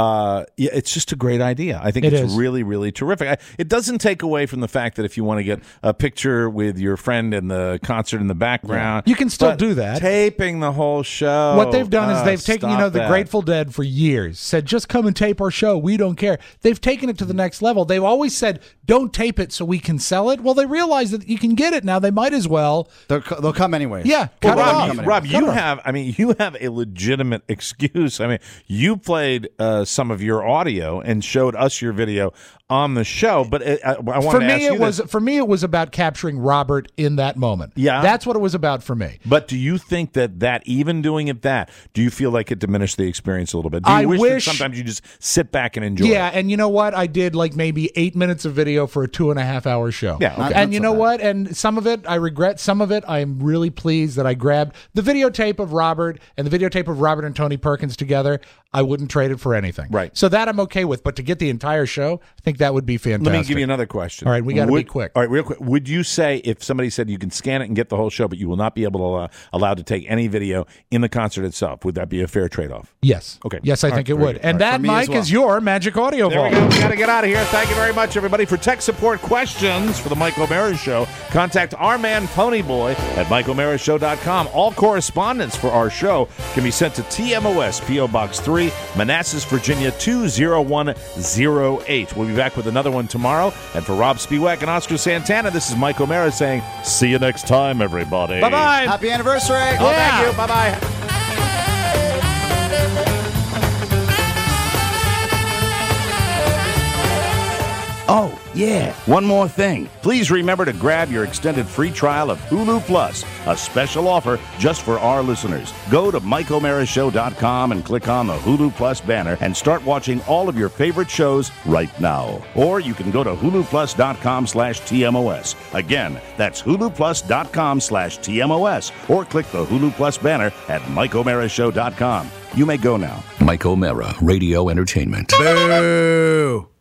it's just a great idea. I think It it's is. really, really terrific. It doesn't take away from the fact that if you want to get a picture with your friend and the concert in the background, You can still but do that. Taping the whole show. What they've done is they've taken, stop the that. Grateful Dead for years, said, just come and tape our show. We don't care. They've taken it to the next level. They've always said, don't tape it so we can sell it. Well, they realize that you can get it now. They might as well. they'll come anyway. Yeah. Well, cut it off. Rob, Cut you it off. have. I mean, you have a legitimate excuse. I mean, you played some of your audio and showed us your video on the show. But I want For to me, ask you this. for me, it was about capturing Robert in that moment. Yeah. That's what it was about for me. But do you think that even doing it do you feel like it diminished the experience a little bit? Do you I wish wish- that sometimes you just sit back and enjoy Yeah, it? and you know what? I did like maybe 8 minutes of video for a 2.5-hour show. Yeah, okay. And you know what? And some of it I regret. Some of it I'm really pleased that I grabbed the videotape of Robert and the videotape of Robert and Tony Perkins together. I wouldn't trade it for anything. Right. So that I'm okay with. But to get the entire show, I think that would be fantastic. Let me give you another question. All right, we got to be quick. All right, real quick. Would you say if somebody said you can scan it and get the whole show, but you will not be able to allowed to take any video in the concert itself, would that be a fair trade-off? Yes. Okay. Yes, I All think right, it very would. good. And All right. that, For me as Mike, is well. your Magic Audio There we Vault. go. We got to get out of here. Thank you very much, everybody. For tech support questions for the Mike O'Mara Show, contact our man Ponyboy at MikeO'MaraShow.com. All correspondence for our show can be sent to TMOS, P.O. Box 3, Manassas, Virginia 20108. We'll be back with another one tomorrow. And for Rob Spiewak and Oscar Santana, this is Mike O'Mara saying, see you next time, everybody. Bye-bye. Happy anniversary. Oh, thank you. Bye-bye. Oh, yeah. One more thing. Please remember to grab your extended free trial of Hulu Plus, a special offer just for our listeners. Go to MikeO'MaraShow.com and click on the Hulu Plus banner and start watching all of your favorite shows right now. Or you can go to HuluPlus.com/TMOS. Again, that's HuluPlus.com/TMOS. Or click the Hulu Plus banner at MikeO'MaraShow.com. You may go now. Mike O'Mara, Radio Entertainment. Boo.